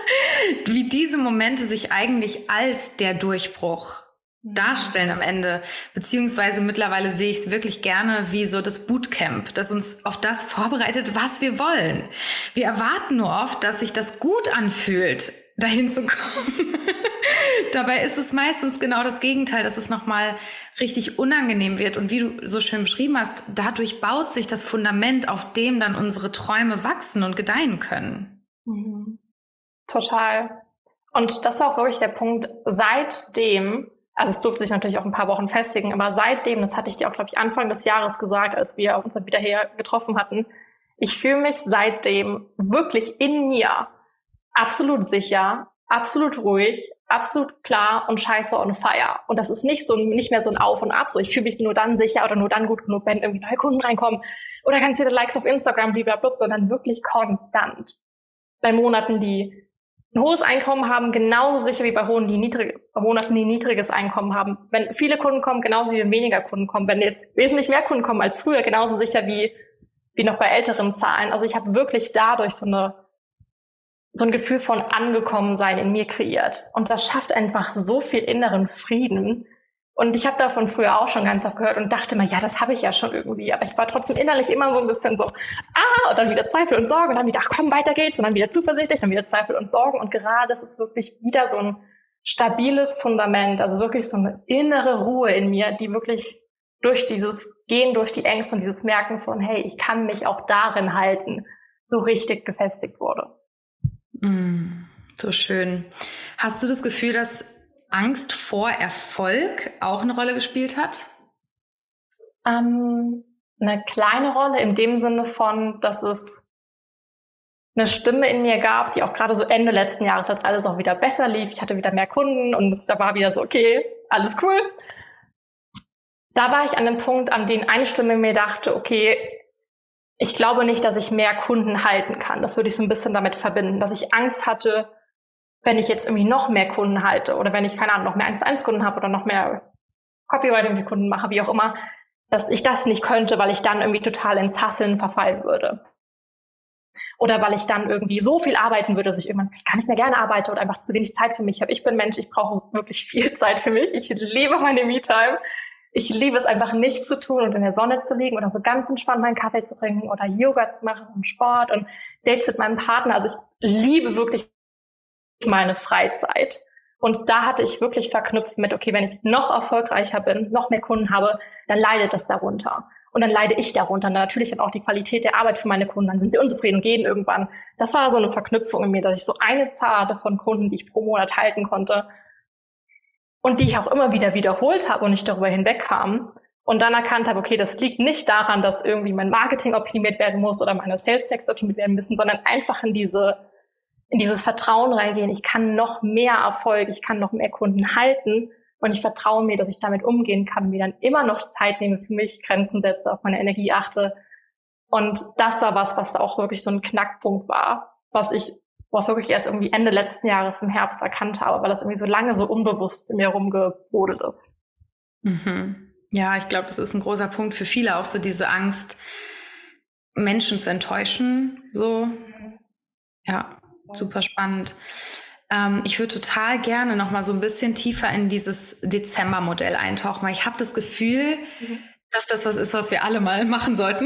wie diese Momente sich eigentlich als der Durchbruch darstellen am Ende. Beziehungsweise mittlerweile sehe ich es wirklich gerne wie so das Bootcamp, das uns auf das vorbereitet, was wir wollen. Wir erwarten nur oft, dass sich das gut anfühlt, dahin zu kommen. Dabei ist es meistens genau das Gegenteil, dass es nochmal richtig unangenehm wird. Und wie du so schön beschrieben hast, dadurch baut sich das Fundament, auf dem dann unsere Träume wachsen und gedeihen können. Mhm. Total. Und das war auch wirklich der Punkt, seitdem, also es durfte sich natürlich auch ein paar Wochen festigen, aber seitdem, das hatte ich dir auch, glaube ich, Anfang des Jahres gesagt, als wir uns dann wieder hier getroffen hatten, ich fühle mich seitdem wirklich in mir absolut sicher, absolut ruhig, absolut klar und scheiße on fire. Und das ist nicht so, nicht mehr so ein Auf und Ab. So, ich fühle mich nur dann sicher oder nur dann gut genug, wenn irgendwie neue Kunden reinkommen oder ganz viele Likes auf Instagram, blablabla, sondern wirklich konstant. Bei Monaten, die ein hohes Einkommen haben, genauso sicher wie bei hohen, die niedrig, bei Monaten, die ein niedriges Einkommen haben. Wenn viele Kunden kommen, genauso wie wenn weniger Kunden kommen. Wenn jetzt wesentlich mehr Kunden kommen als früher, genauso sicher wie, wie noch bei älteren Zahlen. Also ich habe wirklich dadurch so eine so ein Gefühl von Angekommensein in mir kreiert. Und das schafft einfach so viel inneren Frieden. Und ich habe davon früher auch schon ganz oft gehört und dachte mir, ja, das habe ich ja schon irgendwie. Aber ich war trotzdem innerlich immer so ein bisschen so, ah, und dann wieder Zweifel und Sorgen und dann wieder, ach komm, weiter geht's. Und dann wieder zuversichtlich, dann wieder Zweifel und Sorgen. Und gerade ist es wirklich wieder so ein stabiles Fundament, also wirklich so eine innere Ruhe in mir, die wirklich durch dieses Gehen, durch die Ängste und dieses Merken von, hey, ich kann mich auch darin halten, so richtig gefestigt wurde. Mm, so schön. Hast du das Gefühl, dass Angst vor Erfolg auch eine Rolle gespielt hat? Ähm, eine kleine Rolle in dem Sinne von, dass es eine Stimme in mir gab, die auch gerade so Ende letzten Jahres, als alles auch wieder besser lief, ich hatte wieder mehr Kunden und da war wieder so, okay, alles cool. Da war ich an dem Punkt, an dem eine Stimme mir dachte, okay, ich glaube nicht, dass ich mehr Kunden halten kann. Das würde ich so ein bisschen damit verbinden, dass ich Angst hatte, wenn ich jetzt irgendwie noch mehr Kunden halte oder wenn ich, keine Ahnung, noch mehr eins zu eins Kunden habe oder noch mehr Copywriting für Kunden mache, wie auch immer, dass ich das nicht könnte, weil ich dann irgendwie total ins Hasseln verfallen würde. Oder weil ich dann irgendwie so viel arbeiten würde, dass ich irgendwann gar nicht mehr gerne arbeite oder einfach zu wenig Zeit für mich habe. Ich bin Mensch, ich brauche wirklich viel Zeit für mich. Ich liebe meine Me-Time. Ich liebe es einfach, nichts zu tun und in der Sonne zu liegen oder so ganz entspannt meinen Kaffee zu trinken oder Yoga zu machen und Sport und Dates mit meinem Partner. Also ich liebe wirklich meine Freizeit. Und da hatte ich wirklich verknüpft mit, okay, wenn ich noch erfolgreicher bin, noch mehr Kunden habe, dann leidet das darunter. Und dann leide ich darunter. Und dann natürlich dann auch die Qualität der Arbeit für meine Kunden. Dann sind sie unzufrieden und gehen irgendwann. Das war so eine Verknüpfung in mir, dass ich so eine Zahl hatte von Kunden, die ich pro Monat halten konnte. Und die ich auch immer wieder wiederholt habe und nicht darüber hinwegkam. Und dann erkannt habe, okay, das liegt nicht daran, dass irgendwie mein Marketing optimiert werden muss oder meine Sales-Texte optimiert werden müssen, sondern einfach in diese, in dieses Vertrauen reingehen. Ich kann noch mehr Erfolg, ich kann noch mehr Kunden halten und ich vertraue mir, dass ich damit umgehen kann, mir dann immer noch Zeit nehme für mich, Grenzen setze, auf meine Energie achte. Und das war was, was auch wirklich so ein Knackpunkt war, was ich wo ich wirklich erst irgendwie Ende letzten Jahres im Herbst erkannt habe, weil das irgendwie so lange so unbewusst in mir rumgebrodelt ist. Mhm. Ja, ich glaube, das ist ein großer Punkt für viele, auch so diese Angst, Menschen zu enttäuschen. So, ja, super spannend. Ähm, ich würde total gerne noch mal so ein bisschen tiefer in dieses Dezember-Modell eintauchen, weil ich habe das Gefühl, mhm. dass das was ist, was wir alle mal machen sollten.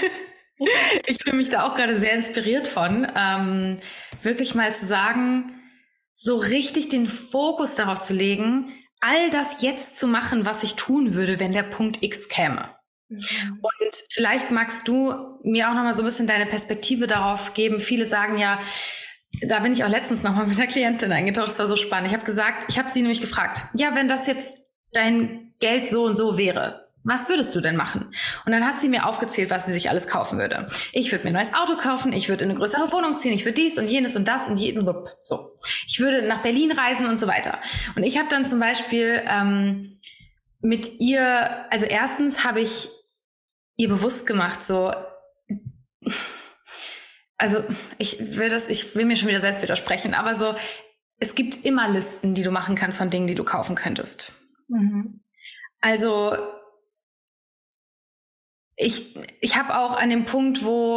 Ich fühle mich da auch gerade sehr inspiriert von, ähm, wirklich mal zu sagen, so richtig den Fokus darauf zu legen, all das jetzt zu machen, was ich tun würde, wenn der Punkt X käme. Mhm. Und vielleicht magst du mir auch noch mal so ein bisschen deine Perspektive darauf geben. Viele sagen ja, da bin ich auch letztens noch mal mit einer Klientin eingetaucht, das war so spannend. Ich habe gesagt, ich habe sie nämlich gefragt, ja, wenn das jetzt dein Geld so und so wäre, was würdest du denn machen? Und dann hat sie mir aufgezählt, was sie sich alles kaufen würde. Ich würde mir ein neues Auto kaufen, ich würde in eine größere Wohnung ziehen, ich würde dies und jenes und das und jeden, so. Ich würde nach Berlin reisen und so weiter. Und ich habe dann zum Beispiel ähm, mit ihr, also erstens habe ich ihr bewusst gemacht, so, also ich will das, ich will mir schon wieder selbst widersprechen, aber so, es gibt immer Listen, die du machen kannst von Dingen, die du kaufen könntest. Mhm. Also ich, ich habe auch an dem Punkt, wo,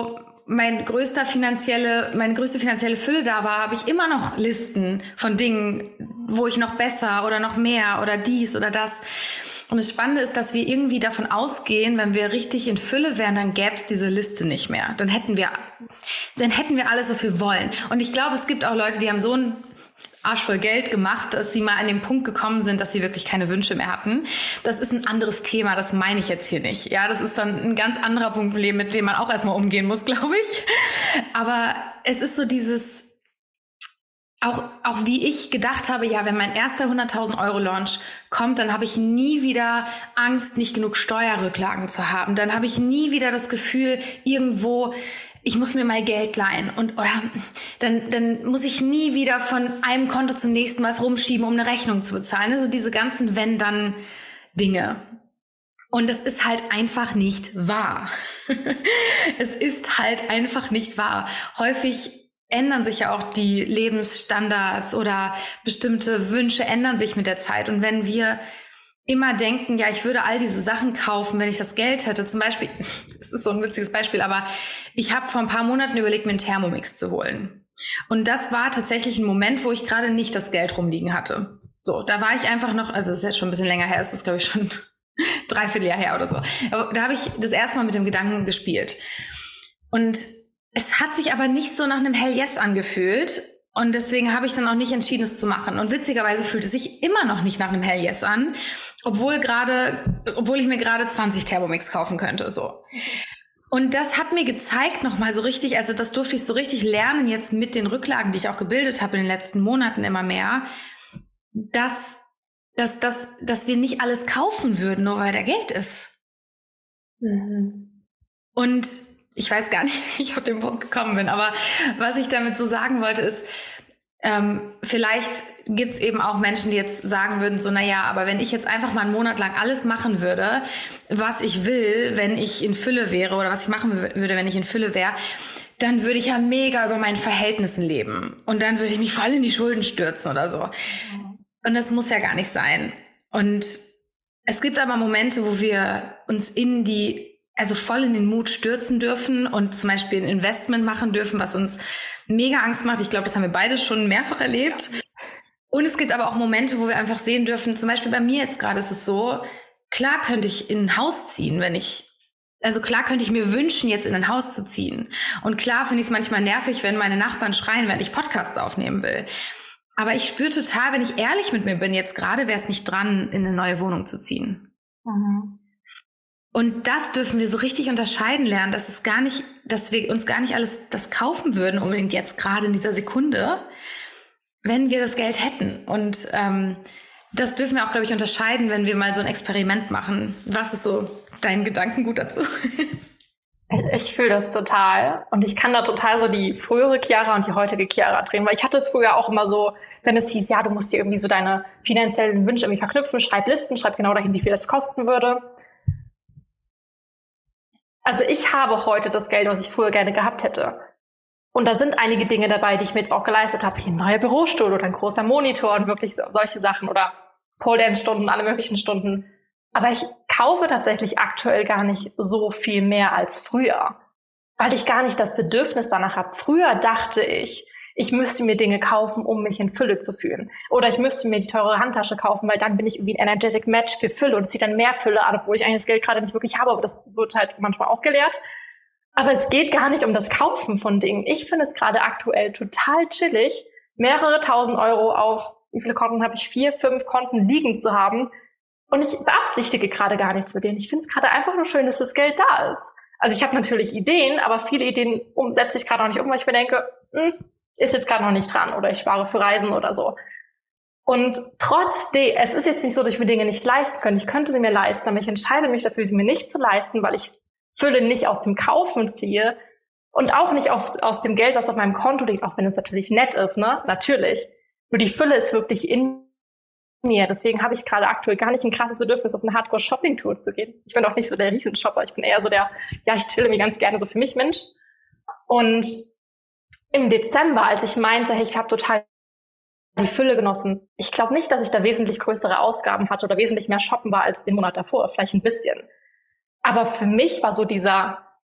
mein größter finanzielle, meine größte finanzielle Fülle da war, habe ich immer noch Listen von Dingen, wo ich noch besser oder noch mehr oder dies oder das. Und das Spannende ist, dass wir irgendwie davon ausgehen, wenn wir richtig in Fülle wären, dann gäbe es diese Liste nicht mehr. Dann hätten wir, dann hätten wir alles, was wir wollen. Und ich glaube, es gibt auch Leute, die haben so einen Arsch voll Geld gemacht, dass sie mal an den Punkt gekommen sind, dass sie wirklich keine Wünsche mehr hatten. Das ist ein anderes Thema, das meine ich jetzt hier nicht. Ja, das ist dann ein ganz anderer Punkt im Leben, mit dem man auch erstmal umgehen muss, glaube ich. Aber es ist so dieses, Auch, auch wie ich gedacht habe, ja, wenn mein erster hunderttausend Euro Launch kommt, dann habe ich nie wieder Angst, nicht genug Steuerrücklagen zu haben. Dann habe ich nie wieder das Gefühl, irgendwo, ich muss mir mal Geld leihen. Und, oder dann, dann muss ich nie wieder von einem Konto zum nächsten was rumschieben, um eine Rechnung zu bezahlen. Also diese ganzen Wenn-Dann-Dinge. Und das ist halt einfach nicht wahr. Es ist halt einfach nicht wahr. Häufig ändern sich ja auch die Lebensstandards oder bestimmte Wünsche ändern sich mit der Zeit. Und wenn wir immer denken, ja, ich würde all diese Sachen kaufen, wenn ich das Geld hätte, zum Beispiel, das ist so ein witziges Beispiel, aber ich habe vor ein paar Monaten überlegt, mir einen Thermomix zu holen. Und das war tatsächlich ein Moment, wo ich gerade nicht das Geld rumliegen hatte. So, da war ich einfach noch, also es ist jetzt schon ein bisschen länger her, ist das glaube ich schon dreiviertel Jahr her oder so. Aber da habe ich das erste Mal mit dem Gedanken gespielt. Und es hat sich aber nicht so nach einem Hell Yes angefühlt und deswegen habe ich dann auch nicht entschieden, es zu machen. Und witzigerweise fühlt es sich immer noch nicht nach einem Hell Yes an, obwohl gerade, obwohl ich mir gerade zwanzig Thermomix kaufen könnte, so. Und das hat mir gezeigt nochmal so richtig, also das durfte ich so richtig lernen jetzt mit den Rücklagen, die ich auch gebildet habe in den letzten Monaten immer mehr, dass, dass, dass, dass wir nicht alles kaufen würden, nur weil da Geld ist. Mhm. Und ich weiß gar nicht, wie ich auf den Punkt gekommen bin, aber was ich damit so sagen wollte ist, ähm, vielleicht gibt es eben auch Menschen, die jetzt sagen würden, so, naja, aber wenn ich jetzt einfach mal einen Monat lang alles machen würde, was ich will, wenn ich in Fülle wäre oder was ich machen w- würde, wenn ich in Fülle wäre, dann würde ich ja mega über meinen Verhältnissen leben und dann würde ich mich voll in die Schulden stürzen oder so. Und das muss ja gar nicht sein. Und es gibt aber Momente, wo wir uns in die also voll in den Mut stürzen dürfen und zum Beispiel ein Investment machen dürfen, was uns mega Angst macht. Ich glaube, das haben wir beide schon mehrfach erlebt. Und es gibt aber auch Momente, wo wir einfach sehen dürfen, zum Beispiel bei mir jetzt gerade ist es so, klar könnte ich in ein Haus ziehen, wenn ich, also klar könnte ich mir wünschen, jetzt in ein Haus zu ziehen. Und klar finde ich es manchmal nervig, wenn meine Nachbarn schreien, wenn ich Podcasts aufnehmen will. Aber ich spüre total, wenn ich ehrlich mit mir bin, jetzt gerade wäre es nicht dran, in eine neue Wohnung zu ziehen. Mhm. Und das dürfen wir so richtig unterscheiden lernen, dass es gar nicht, dass wir uns gar nicht alles das kaufen würden, unbedingt jetzt gerade in dieser Sekunde, wenn wir das Geld hätten. Und ähm, das dürfen wir auch, glaube ich, unterscheiden, wenn wir mal so ein Experiment machen. Was ist so dein Gedankengut dazu? Ich fühle das total. Und ich kann da total so die frühere Chiara und die heutige Chiara drehen. Weil ich hatte früher auch immer so, wenn es hieß, ja, du musst dir irgendwie so deine finanziellen Wünsche irgendwie verknüpfen, schreib Listen, schreib genau dahin, wie viel das kosten würde. Also ich habe heute das Geld, was ich früher gerne gehabt hätte. Und da sind einige Dinge dabei, die ich mir jetzt auch geleistet habe. Wie ein neuer Bürostuhl oder ein großer Monitor und wirklich so, solche Sachen oder Pole-Dance-Stunden, alle möglichen Stunden. Aber ich kaufe tatsächlich aktuell gar nicht so viel mehr als früher, weil ich gar nicht das Bedürfnis danach habe. Früher dachte ich, ich müsste mir Dinge kaufen, um mich in Fülle zu fühlen. Oder ich müsste mir die teure Handtasche kaufen, weil dann bin ich irgendwie ein energetic Match für Fülle und es zieht dann mehr Fülle an, obwohl ich eigentlich das Geld gerade nicht wirklich habe, aber das wird halt manchmal auch gelehrt. Aber es geht gar nicht um das Kaufen von Dingen. Ich finde es gerade aktuell total chillig, mehrere tausend Euro auf, wie viele Konten habe ich? Vier, fünf Konten liegen zu haben. Und ich beabsichtige gerade gar nichts mit denen. Ich finde es gerade einfach nur schön, dass das Geld da ist. Also ich habe natürlich Ideen, aber viele Ideen setze ich gerade noch nicht um, weil ich mir denke, hm, ist jetzt gerade noch nicht dran oder ich spare für Reisen oder so. Und trotzdem, es ist jetzt nicht so, dass ich mir Dinge nicht leisten könnte. Ich könnte sie mir leisten, aber ich entscheide mich dafür, sie mir nicht zu leisten, weil ich Fülle nicht aus dem Kaufen ziehe und auch nicht auf, aus dem Geld, was auf meinem Konto liegt, auch wenn es natürlich nett ist, ne? Natürlich. Nur die Fülle ist wirklich in mir. Deswegen habe ich gerade aktuell gar nicht ein krasses Bedürfnis, auf eine Hardcore-Shopping-Tour zu gehen. Ich bin auch nicht so der Riesenshopper. Ich bin eher so der, ja, ich chille mir ganz gerne so für mich, Mensch. Und im Dezember, als ich meinte, hey, ich habe total die Fülle genossen. Ich glaube nicht, dass ich da wesentlich größere Ausgaben hatte oder wesentlich mehr shoppen war als den Monat davor. Vielleicht ein bisschen. Aber für mich war so dieser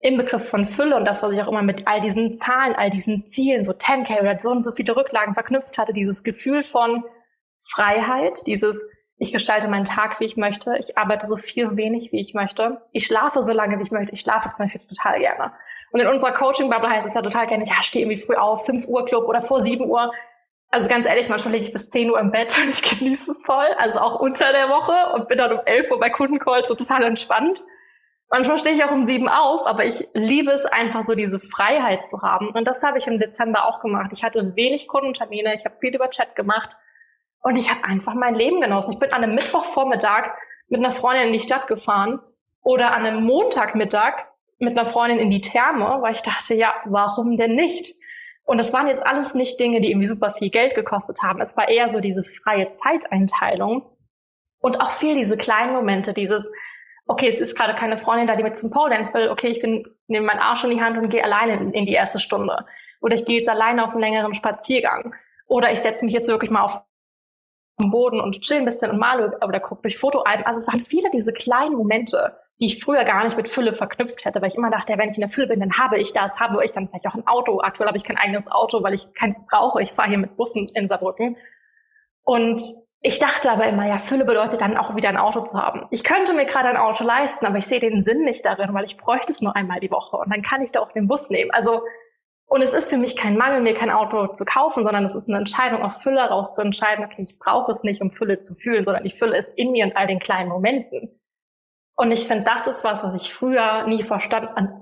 Inbegriff von Fülle und das, was ich auch immer mit all diesen Zahlen, all diesen Zielen, so zehn K oder so und so viele Rücklagen verknüpft hatte, dieses Gefühl von Freiheit, dieses, ich gestalte meinen Tag, wie ich möchte, ich arbeite so viel und wenig, wie ich möchte, ich schlafe so lange, wie ich möchte, ich schlafe zum Beispiel total gerne. Und in unserer Coaching-Bubble heißt es ja total gerne, ja, steh irgendwie früh auf, fünf Uhr Club oder vor sieben Uhr. Also ganz ehrlich, manchmal liege ich bis zehn Uhr im Bett und ich genieße es voll, also auch unter der Woche und bin dann um elf Uhr bei Kundencalls so total entspannt. Manchmal stehe ich auch um sieben auf, aber ich liebe es einfach so, diese Freiheit zu haben. Und das habe ich im Dezember auch gemacht. Ich hatte wenig Kundentermine, ich habe viel über Chat gemacht und ich habe einfach mein Leben genossen. Ich bin an einem Mittwochvormittag mit einer Freundin in die Stadt gefahren oder an einem Montagmittag mit einer Freundin in die Therme, weil ich dachte, ja, warum denn nicht? Und das waren jetzt alles nicht Dinge, die irgendwie super viel Geld gekostet haben. Es war eher so diese freie Zeiteinteilung und auch viel diese kleinen Momente, dieses okay, es ist gerade keine Freundin da, die mit zum Pole Dance will. Okay, ich bin, nehme meinen Arsch in die Hand und gehe alleine in, in die erste Stunde. Oder ich gehe jetzt alleine auf einen längeren Spaziergang. Oder ich setze mich jetzt wirklich mal auf den Boden und chill ein bisschen und male oder gucke durch Fotoalben. Also es waren viele diese kleinen Momente, die ich früher gar nicht mit Fülle verknüpft hätte, weil ich immer dachte, ja, wenn ich in der Fülle bin, dann habe ich das, habe ich dann vielleicht auch ein Auto. Aktuell habe ich kein eigenes Auto, weil ich keins brauche. Ich fahre hier mit Bussen in Saarbrücken. Und ich dachte aber immer, ja, Fülle bedeutet dann auch wieder ein Auto zu haben. Ich könnte mir gerade ein Auto leisten, aber ich sehe den Sinn nicht darin, weil ich bräuchte es nur einmal die Woche und dann kann ich da auch den Bus nehmen. Also, und es ist für mich kein Mangel, mir kein Auto zu kaufen, sondern es ist eine Entscheidung aus Fülle heraus zu entscheiden, okay, ich brauche es nicht, um Fülle zu fühlen, sondern die Fülle ist in mir und all den kleinen Momenten. Und ich finde, das ist was, was ich früher nie verstanden,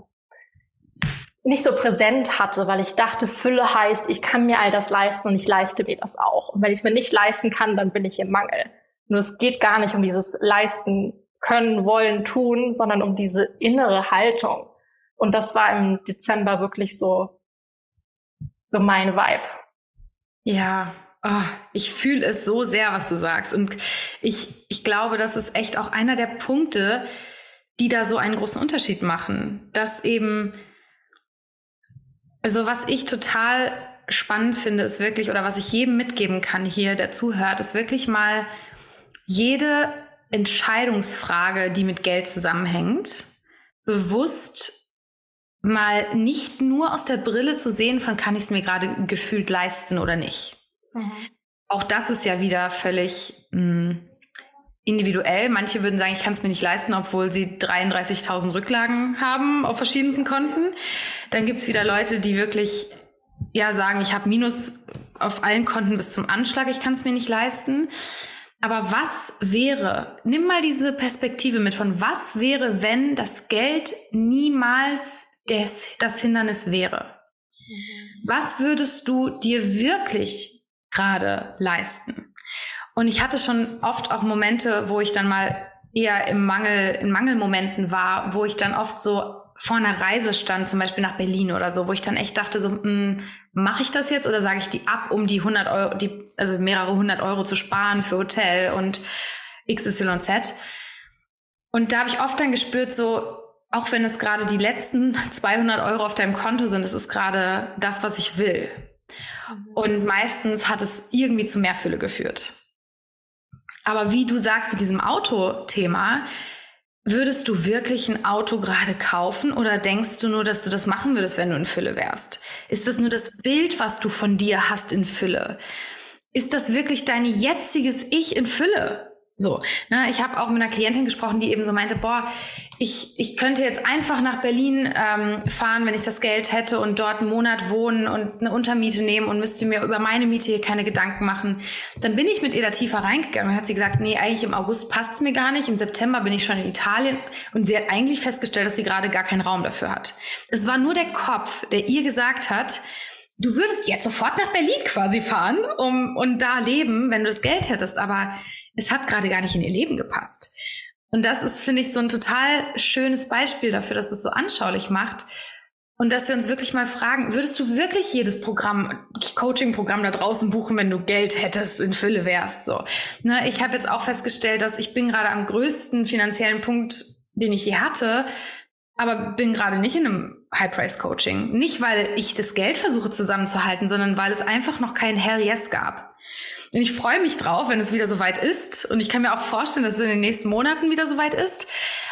nicht so präsent hatte, weil ich dachte, Fülle heißt, ich kann mir all das leisten und ich leiste mir das auch. Und wenn ich es mir nicht leisten kann, dann bin ich im Mangel. Nur es geht gar nicht um dieses Leisten können, wollen, tun, sondern um diese innere Haltung. Und das war im Dezember wirklich so, so mein Vibe. Ja, oh, ich fühle es so sehr, was du sagst. Und ich, ich glaube, das ist echt auch einer der Punkte, die da so einen großen Unterschied machen. Dass eben Also was ich total spannend finde, ist wirklich, oder was ich jedem mitgeben kann hier, der zuhört, ist wirklich mal jede Entscheidungsfrage, die mit Geld zusammenhängt, bewusst mal nicht nur aus der Brille zu sehen, von kann ich es mir gerade gefühlt leisten oder nicht. Mhm. Auch das ist ja wieder völlig mh, individuell. Manche würden sagen, ich kann es mir nicht leisten, obwohl sie dreiunddreißigtausend Rücklagen haben auf verschiedensten Konten. Dann gibt's wieder Leute, die wirklich ja sagen, ich habe Minus auf allen Konten bis zum Anschlag, ich kann es mir nicht leisten. Aber was wäre, nimm mal diese Perspektive mit von, was wäre, wenn das Geld niemals des, das Hindernis wäre? Mhm. Was würdest du dir wirklich gerade leisten? Und ich hatte schon oft auch Momente, wo ich dann mal eher im Mangel, in Mangelmomenten war, wo ich dann oft so vor einer Reise stand, zum Beispiel nach Berlin oder so, wo ich dann echt dachte, so, mache ich das jetzt oder sage ich die ab, um die hundert Euro, die, also mehrere hundert Euro zu sparen für Hotel und X Y Z. Und da habe ich oft dann gespürt, so, auch wenn es gerade die letzten zweihundert Euro auf deinem Konto sind, das ist gerade das, was ich will. Und meistens hat es irgendwie zu mehr Fülle geführt. Aber wie du sagst mit diesem Auto-Thema, würdest du wirklich ein Auto gerade kaufen oder denkst du nur, dass du das machen würdest, wenn du in Fülle wärst? Ist das nur das Bild, was du von dir hast in Fülle? Ist das wirklich dein jetziges Ich in Fülle? So, ne, ich habe auch mit einer Klientin gesprochen, die eben so meinte, boah, ich, ich könnte jetzt einfach nach Berlin ähm, fahren, wenn ich das Geld hätte und dort einen Monat wohnen und eine Untermiete nehmen und müsste mir über meine Miete hier keine Gedanken machen. Dann bin ich mit ihr da tiefer reingegangen und hat sie gesagt, nee, eigentlich im August passt es mir gar nicht, im September bin ich schon in Italien und sie hat eigentlich festgestellt, dass sie gerade gar keinen Raum dafür hat. Es war nur der Kopf, der ihr gesagt hat, du würdest jetzt sofort nach Berlin quasi fahren um, und da leben, wenn du das Geld hättest, aber es hat gerade gar nicht in ihr Leben gepasst. Und das ist, finde ich, so ein total schönes Beispiel dafür, dass es so anschaulich macht. Und dass wir uns wirklich mal fragen, würdest du wirklich jedes Programm, Coaching-Programm da draußen buchen, wenn du Geld hättest, in Fülle wärst? So. Ne, ich habe jetzt auch festgestellt, dass ich bin gerade am größten finanziellen Punkt, den ich je hatte, aber bin gerade nicht in einem High-Price-Coaching. Nicht, weil ich das Geld versuche zusammenzuhalten, sondern weil es einfach noch kein Hell Yes gab. Und ich freue mich drauf, wenn es wieder soweit ist. Und ich kann mir auch vorstellen, dass es in den nächsten Monaten wieder soweit ist.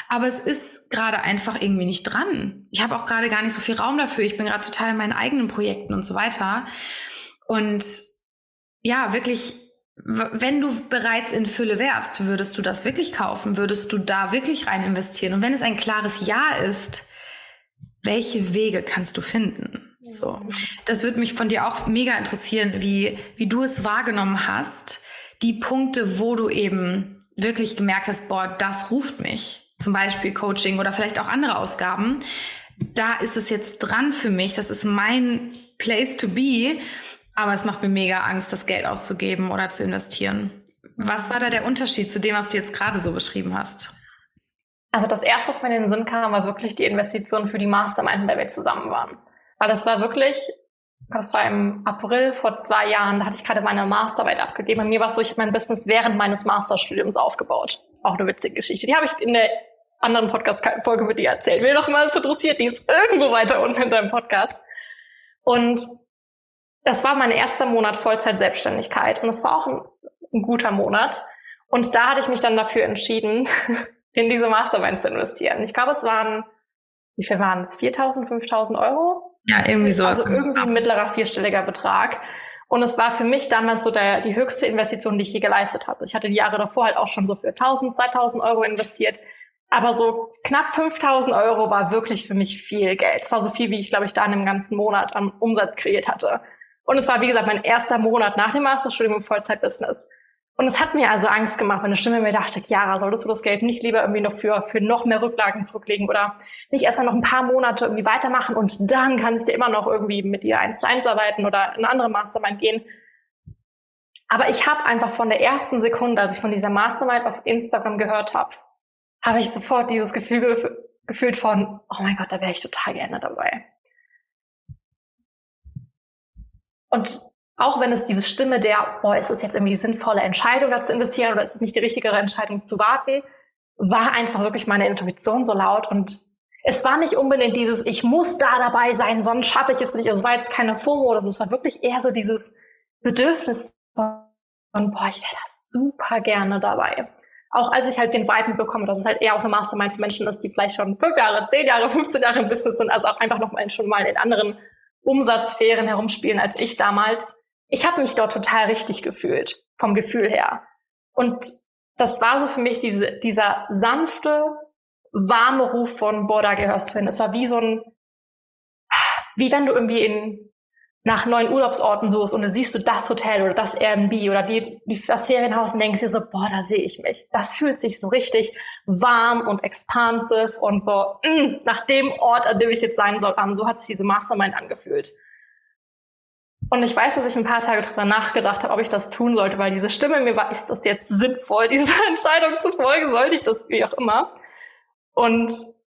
aber es ist gerade einfach irgendwie nicht dran. Ich habe auch gerade gar nicht so viel Raum dafür. Ich bin gerade total in meinen eigenen Projekten und so weiter. Und ja, wirklich, wenn du bereits in Fülle wärst, würdest du das wirklich kaufen? Würdest du da wirklich rein investieren? Und wenn es ein klares Ja ist, welche Wege kannst du finden? So, das würde mich von dir auch mega interessieren, wie, wie du es wahrgenommen hast. Die Punkte, wo du eben wirklich gemerkt hast, boah, das ruft mich. Zum Beispiel Coaching oder vielleicht auch andere Ausgaben. Da ist es jetzt dran für mich. Das ist mein Place to be. Aber es macht mir mega Angst, das Geld auszugeben oder zu investieren. Was war da der Unterschied zu dem, was du jetzt gerade so beschrieben hast? Also das Erste, was mir in den Sinn kam, war wirklich die Investition für die Mastermind, in der wir zusammen waren. Weil das war wirklich, das war im April vor zwei Jahren, da hatte ich gerade meine Masterarbeit abgegeben. Bei mir war es so, ich habe mein Business während meines Masterstudiums aufgebaut. Auch eine witzige Geschichte. Die habe ich in der anderen Podcast-Folge mit dir erzählt. Wer noch mal das interessiert, die ist irgendwo weiter unten in deinem Podcast. Und das war mein erster Monat Vollzeit-Selbstständigkeit. Und es war auch ein, ein guter Monat. Und da hatte ich mich dann dafür entschieden, in diese Mastermind zu investieren. Ich glaube, es waren, wie viel waren es? viertausend, fünftausend Euro? Ja, irgendwie sowas. Also irgendwie ein mittlerer vierstelliger Betrag. Und es war für mich damals so der, die höchste Investition, die ich je geleistet habe. Ich hatte die Jahre davor halt auch schon so für tausend, zweitausend Euro investiert. Aber so knapp fünftausend Euro war wirklich für mich viel Geld. Es war so viel, wie ich, glaube ich, da in einem ganzen Monat an Umsatz kreiert hatte. Und es war, wie gesagt, mein erster Monat nach dem Masterstudium im Vollzeitbusiness. Und es hat mir also Angst gemacht, meine Stimme mir dachte, Chiara, solltest du das Geld nicht lieber irgendwie noch für, für noch mehr Rücklagen zurücklegen oder nicht erstmal noch ein paar Monate irgendwie weitermachen und dann kannst du immer noch irgendwie mit dir eins zu eins arbeiten oder in eine andere Mastermind gehen. Aber ich habe einfach von der ersten Sekunde, als ich von dieser Mastermind auf Instagram gehört habe, habe ich sofort dieses Gefühl gef- gefühlt von, oh mein Gott, da wäre ich total gerne dabei. Und auch wenn es diese Stimme der, boah, ist es jetzt irgendwie die sinnvolle Entscheidung, da zu investieren oder ist es nicht die richtigere Entscheidung zu warten, war einfach wirklich meine Intuition so laut. Und es war nicht unbedingt dieses, ich muss da dabei sein, sonst schaffe ich es nicht. Es war jetzt keine FOMO oder so. Es war wirklich eher so dieses Bedürfnis von, boah, ich wäre da super gerne dabei. Auch als ich halt den Vibe bekomme, dass es halt eher auch eine Mastermind für Menschen ist, die vielleicht schon fünf Jahre, zehn Jahre, fünfzehn Jahre im Business sind, also auch einfach noch mal schon mal in anderen Umsatzsphären herumspielen als ich damals. Ich habe mich dort total richtig gefühlt, vom Gefühl her. Und das war so für mich diese, dieser sanfte, warme Ruf von, boah, da gehörst du hin. Es war wie so ein, wie wenn du irgendwie in, nach neuen Urlaubsorten suchst und dann siehst du das Hotel oder das Airbnb oder die, die, das Ferienhaus und denkst dir so, boah, da sehe ich mich. Das fühlt sich so richtig warm und expansive und so, mh, nach dem Ort, an dem ich jetzt sein soll, an. So hat sich diese Mastermind angefühlt. Und ich weiß, dass ich ein paar Tage drüber nachgedacht habe, ob ich das tun sollte, weil diese Stimme mir war, ist das jetzt sinnvoll, dieser Entscheidung zu folgen? Sollte ich das, wie auch immer? Und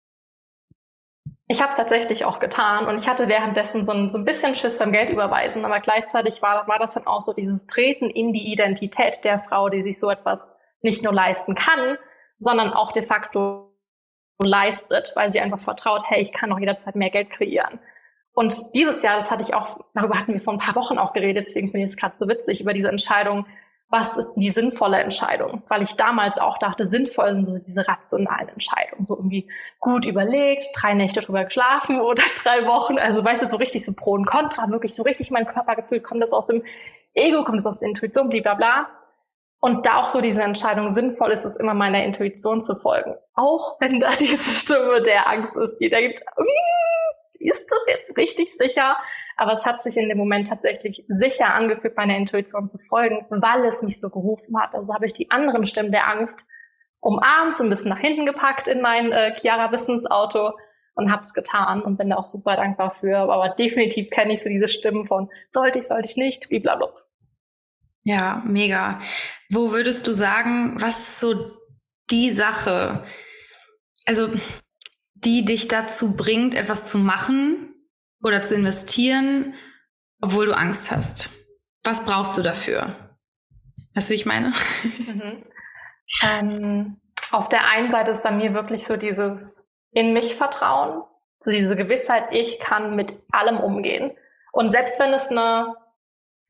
ich habe es tatsächlich auch getan und ich hatte währenddessen so ein, so ein bisschen Schiss beim Geld überweisen, aber gleichzeitig war, war das dann auch so dieses Treten in die Identität der Frau, die sich so etwas nicht nur leisten kann, sondern auch de facto leistet, weil sie einfach vertraut, hey, ich kann auch jederzeit mehr Geld kreieren. Und dieses Jahr, das hatte ich auch, darüber hatten wir vor ein paar Wochen auch geredet, deswegen finde ich es gerade so witzig, über diese Entscheidung, was ist die sinnvolle Entscheidung? Weil ich damals auch dachte, sinnvoll sind so diese rationalen Entscheidungen, so irgendwie gut überlegt, drei Nächte drüber geschlafen oder drei Wochen, also weißt du, so richtig so Pro und Contra, wirklich so richtig mein Körpergefühl, kommt das aus dem Ego, kommt das aus der Intuition, blablabla. Und da auch so diese Entscheidung sinnvoll ist, es immer meiner Intuition zu folgen. Auch wenn da diese Stimme der Angst ist, die denkt, ist das jetzt richtig sicher? Aber es hat sich in dem Moment tatsächlich sicher angefühlt, meiner Intuition zu folgen, weil es mich so gerufen hat. Also habe ich die anderen Stimmen der Angst umarmt, so ein bisschen nach hinten gepackt in mein äh, Chiara Business Auto und habe es getan und bin da auch super dankbar für. Aber definitiv kenne ich so diese Stimmen von sollte ich, sollte ich nicht, blablabla. Ja, mega. Wo würdest du sagen, was ist so die Sache, also die dich dazu bringt, etwas zu machen oder zu investieren, obwohl du Angst hast? Was brauchst du dafür? Weißt du, wie ich meine? Mhm. Ähm, auf der einen Seite ist bei mir wirklich so dieses in mich Vertrauen, so diese Gewissheit, ich kann mit allem umgehen. Und selbst wenn es eine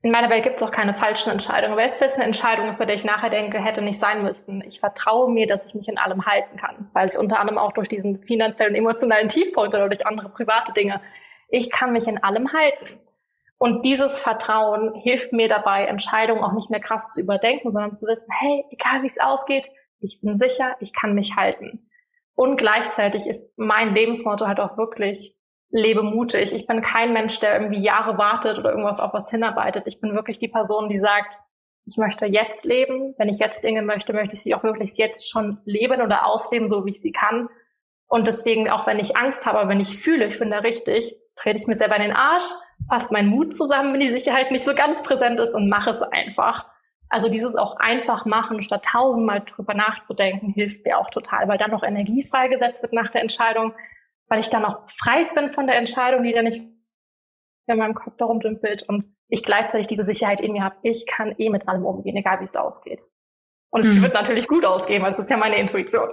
in meiner Welt gibt es auch keine falschen Entscheidungen. Weil es ist eine Entscheidung, für die ich nachher denke, hätte nicht sein müssen. Ich vertraue mir, dass ich mich in allem halten kann. Weil ich unter anderem auch durch diesen finanziellen, emotionalen Tiefpunkt oder durch andere private Dinge, ich kann mich in allem halten. Und dieses Vertrauen hilft mir dabei, Entscheidungen auch nicht mehr krass zu überdenken, sondern zu wissen, hey, egal wie es ausgeht, ich bin sicher, ich kann mich halten. Und gleichzeitig ist mein Lebensmotto halt auch wirklich, lebe mutig. Ich bin kein Mensch, der irgendwie Jahre wartet oder irgendwas auf was hinarbeitet. Ich bin wirklich die Person, die sagt, ich möchte jetzt leben. Wenn ich jetzt Dinge möchte, möchte ich sie auch wirklich jetzt schon leben oder ausleben, so wie ich sie kann. Und deswegen, auch wenn ich Angst habe, wenn ich fühle, ich bin da richtig, trete ich mir selber in den Arsch, passe meinen Mut zusammen, wenn die Sicherheit nicht so ganz präsent ist und mache es einfach. Also dieses auch einfach machen, statt tausendmal drüber nachzudenken, hilft mir auch total, weil dann noch Energie freigesetzt wird nach der Entscheidung, weil ich dann auch frei bin von der Entscheidung, die dann nicht in meinem Kopf herumdümpelt und ich gleichzeitig diese Sicherheit in mir habe, ich kann eh mit allem umgehen, egal wie es ausgeht. Und es mhm. wird natürlich gut ausgehen, weil es ist ja meine Intuition.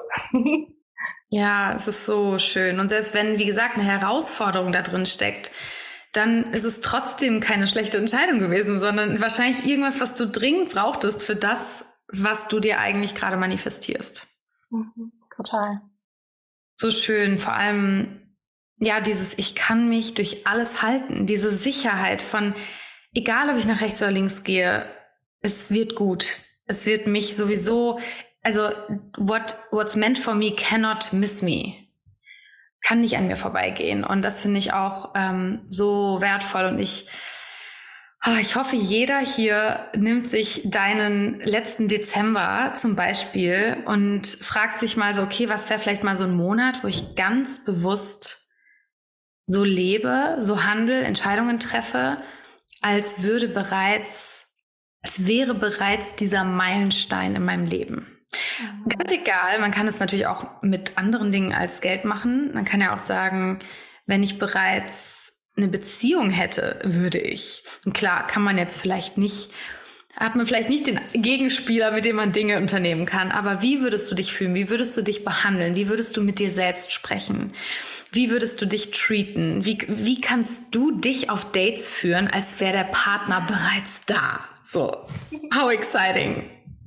Ja, es ist so schön. Und selbst wenn, wie gesagt, eine Herausforderung da drin steckt, dann ist es trotzdem keine schlechte Entscheidung gewesen, sondern wahrscheinlich irgendwas, was du dringend brauchtest für das, was du dir eigentlich gerade manifestierst. Mhm, total. So schön, vor allem, ja, dieses ich kann mich durch alles halten, diese Sicherheit von, egal ob ich nach rechts oder links gehe, es wird gut. Es wird mich sowieso, also what what's meant for me cannot miss me. Kann nicht an mir vorbeigehen. Und das finde ich auch ähm, so wertvoll. Und ich, oh, ich hoffe, jeder hier nimmt sich deinen letzten Dezember zum Beispiel und fragt sich mal so, okay, was wäre vielleicht mal so ein Monat, wo ich ganz bewusst so lebe, so handle, Entscheidungen treffe, als würde bereits, als wäre bereits dieser Meilenstein in meinem Leben. Mhm. Ganz egal, man kann es natürlich auch mit anderen Dingen als Geld machen. Man kann ja auch sagen, wenn ich bereits eine Beziehung hätte, würde ich. Und klar, kann man jetzt vielleicht nicht, hat man vielleicht nicht den Gegenspieler, mit dem man Dinge unternehmen kann. Aber wie würdest du dich fühlen? Wie würdest du dich behandeln? Wie würdest du mit dir selbst sprechen? Wie würdest du dich treaten? Wie, wie kannst du dich auf Dates führen, als wäre der Partner bereits da? So, how exciting.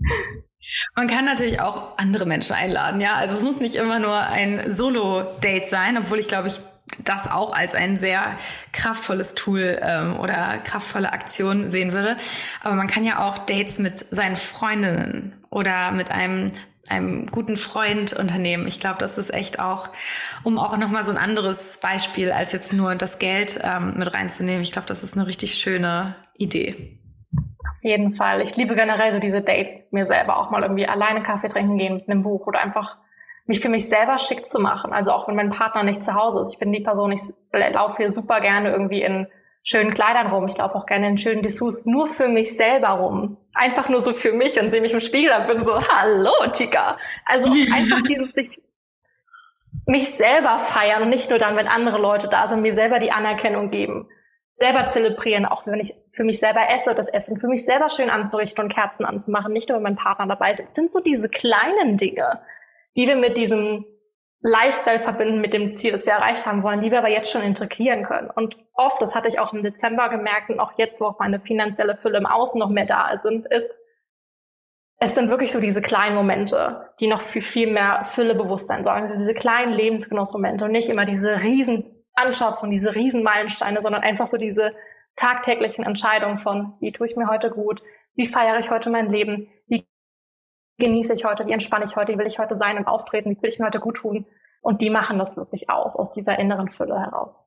Man kann natürlich auch andere Menschen einladen, ja. Also es muss nicht immer nur ein Solo-Date sein, obwohl ich, glaube ich, das auch als ein sehr kraftvolles Tool ähm, oder kraftvolle Aktion sehen würde. Aber man kann ja auch Dates mit seinen Freundinnen oder mit einem einem guten Freund unternehmen. Ich glaube, das ist echt auch, um auch nochmal so ein anderes Beispiel als jetzt nur das Geld ähm, mit reinzunehmen. Ich glaube, das ist eine richtig schöne Idee. Auf jeden Fall. Ich liebe generell so diese Dates mit mir selber, auch mal irgendwie alleine Kaffee trinken gehen mit einem Buch oder einfach mich für mich selber schick zu machen. Also auch wenn mein Partner nicht zu Hause ist. Ich bin die Person, ich laufe hier super gerne irgendwie in schönen Kleidern rum. Ich laufe auch gerne in schönen Dessous nur für mich selber rum. Einfach nur so für mich und sehe mich im Spiegel und bin so, hallo Chica. Also einfach dieses sich mich selber feiern und nicht nur dann, wenn andere Leute da sind, mir selber die Anerkennung geben. Selber zelebrieren, auch wenn ich für mich selber esse, das Essen für mich selber schön anzurichten und Kerzen anzumachen, nicht nur wenn mein Partner dabei ist. Es sind so diese kleinen Dinge, die wir mit diesem Lifestyle verbinden, mit dem Ziel, das wir erreicht haben wollen, die wir aber jetzt schon integrieren können. Und oft, das hatte ich auch im Dezember gemerkt und auch jetzt, wo auch meine finanzielle Fülle im Außen noch mehr da sind, ist, es sind wirklich so diese kleinen Momente, die noch für viel mehr Füllebewusstsein sorgen. Also diese kleinen Lebensgenussmomente und nicht immer diese riesen Anschaffung, diese riesen Meilensteine, sondern einfach so diese tagtäglichen Entscheidungen von, wie tue ich mir heute gut, wie feiere ich heute mein Leben, wie genieße ich heute, wie entspanne ich heute, wie will ich heute sein und auftreten, wie will ich mir heute gut tun. Und die machen das wirklich aus, aus dieser inneren Fülle heraus.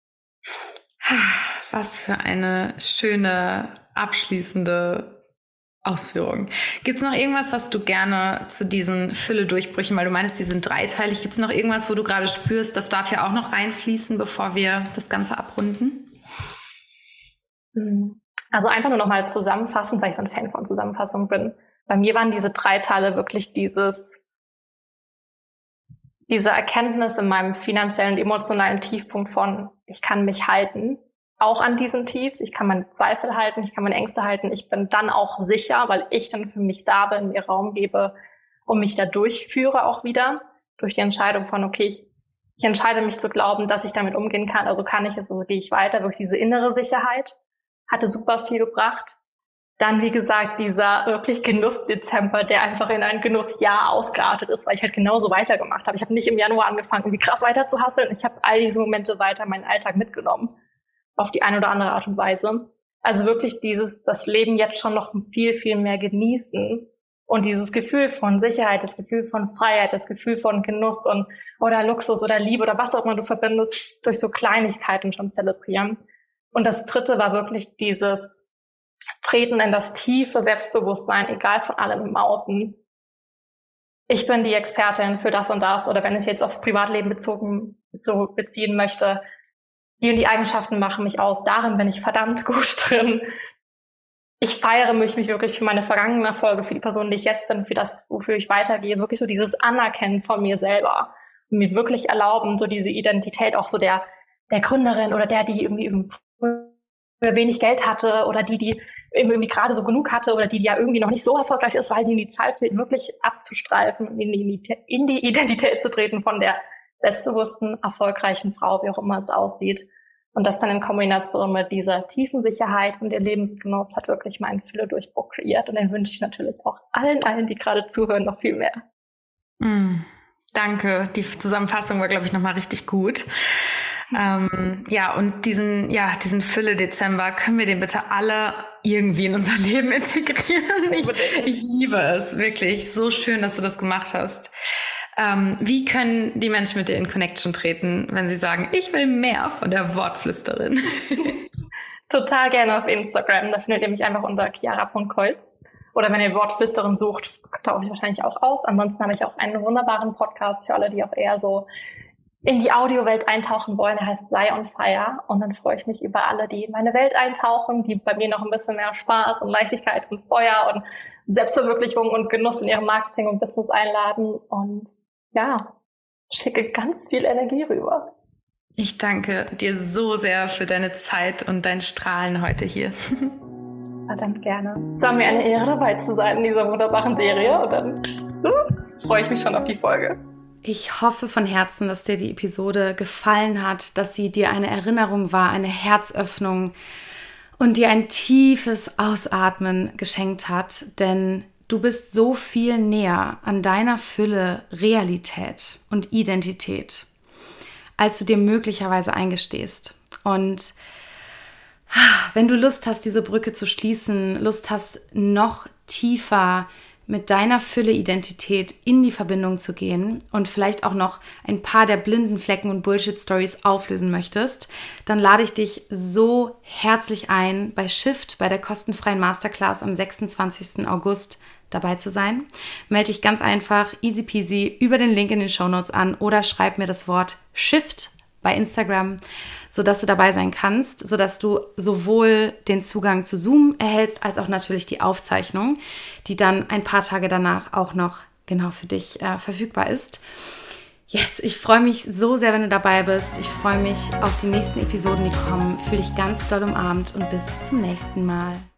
Was für eine schöne, abschließende Ausführung. Gibt es noch irgendwas, was du gerne zu diesen Fülle-Durchbrüchen, weil du meinst, die sind dreiteilig, gibt es noch irgendwas, wo du gerade spürst, das darf ja auch noch reinfließen, bevor wir das Ganze abrunden? Also einfach nur noch mal zusammenfassend, weil ich so ein Fan von Zusammenfassung bin. Bei mir waren diese drei Teile wirklich dieses, diese Erkenntnis in meinem finanziellen und emotionalen Tiefpunkt von, ich kann mich halten, auch an diesen Tiefs, ich kann meine Zweifel halten, ich kann meine Ängste halten, ich bin dann auch sicher, weil ich dann für mich da bin, mir Raum gebe und mich da durchführe auch wieder, durch die Entscheidung von, okay, ich, ich entscheide mich zu glauben, dass ich damit umgehen kann, also kann ich es, also gehe ich weiter, durch diese innere Sicherheit. hatte super viel gebracht. Dann, wie gesagt, dieser wirklich Genuss-Dezember, der einfach in ein Genussjahr ausgeartet ist, weil ich halt genauso weitergemacht habe. Ich habe nicht im Januar angefangen, irgendwie krass weiter zu hustlen. Ich habe all diese Momente weiter in meinen Alltag mitgenommen, auf die eine oder andere Art und Weise. Also wirklich dieses, das Leben jetzt schon noch viel, viel mehr genießen und dieses Gefühl von Sicherheit, das Gefühl von Freiheit, das Gefühl von Genuss und oder Luxus oder Liebe oder was auch immer du verbindest, durch so Kleinigkeiten schon zelebrieren. Und das Dritte war wirklich dieses Treten in das tiefe Selbstbewusstsein, egal von allem im Außen. Ich bin die Expertin für das und das, oder wenn ich jetzt aufs Privatleben bezogen so beziehen möchte, die und die Eigenschaften machen mich aus. Darin bin ich verdammt gut drin. Ich feiere mich, mich wirklich für meine vergangenen Erfolge, für die Person, die ich jetzt bin, für das, wofür ich weitergehe. Wirklich so dieses Anerkennen von mir selber und mir wirklich erlauben, so diese Identität auch so der, der Gründerin oder der, die irgendwie wenig Geld hatte oder die, die irgendwie gerade so genug hatte oder die, die ja irgendwie noch nicht so erfolgreich ist, weil die in die Zahl fehlt, wirklich abzustreifen und in die, in die Identität zu treten von der selbstbewussten, erfolgreichen Frau, wie auch immer es aussieht. Und das dann in Kombination mit dieser tiefen Sicherheit und der Lebensgenuss hat wirklich meinen Fülle-Durchbruch kreiert. Und den wünsche ich natürlich auch allen, allen, die gerade zuhören, noch viel mehr. Mm, danke. Die Zusammenfassung war, glaube ich, nochmal richtig gut. Ähm, ja, und diesen, ja, diesen Fülle-Dezember, können wir den bitte alle irgendwie in unser Leben integrieren? Ich, ich liebe es, wirklich. So schön, dass du das gemacht hast. Ähm, wie können die Menschen mit dir in Connection treten, wenn sie sagen, ich will mehr von der Wortflüsterin? Total gerne auf Instagram. Da findet ihr mich einfach unter chiara punkt kolz. Oder wenn ihr Wortflüsterin sucht, tauche ich wahrscheinlich auch aus. Ansonsten habe ich auch einen wunderbaren Podcast für alle, die auch eher so in die Audiowelt eintauchen wollen. Der heißt Sei on Fire. Und dann freue ich mich über alle, die in meine Welt eintauchen, die bei mir noch ein bisschen mehr Spaß und Leichtigkeit und Feuer und Selbstverwirklichung und Genuss in ihrem Marketing und Business einladen. Und ja, schicke ganz viel Energie rüber. Ich danke dir so sehr für deine Zeit und dein Strahlen heute hier. Verdammt gerne. Es war mir eine Ehre, dabei zu sein in dieser wunderbaren Serie. Und dann uh, freue ich mich schon auf die Folge. Ich hoffe von Herzen, dass dir die Episode gefallen hat, dass sie dir eine Erinnerung war, eine Herzöffnung und dir ein tiefes Ausatmen geschenkt hat, denn du bist so viel näher an deiner Fülle, Realität und Identität, als du dir möglicherweise eingestehst. Und wenn du Lust hast, diese Brücke zu schließen, Lust hast, noch tiefer mit deiner Fülle-Identität in die Verbindung zu gehen und vielleicht auch noch ein paar der blinden Flecken und Bullshit-Stories auflösen möchtest, dann lade ich dich so herzlich ein, bei Shift, bei der kostenfreien Masterclass am sechsundzwanzigsten August dabei zu sein. Melde dich ganz einfach, easy peasy, über den Link in den Shownotes an oder schreib mir das Wort Shift bei Instagram, sodass du dabei sein kannst, sodass du sowohl den Zugang zu Zoom erhältst, als auch natürlich die Aufzeichnung, die dann ein paar Tage danach auch noch genau für dich äh, verfügbar ist. Yes, ich freue mich so sehr, wenn du dabei bist. Ich freue mich auf die nächsten Episoden, die kommen. Fühl dich ganz doll umarmt und bis zum nächsten Mal.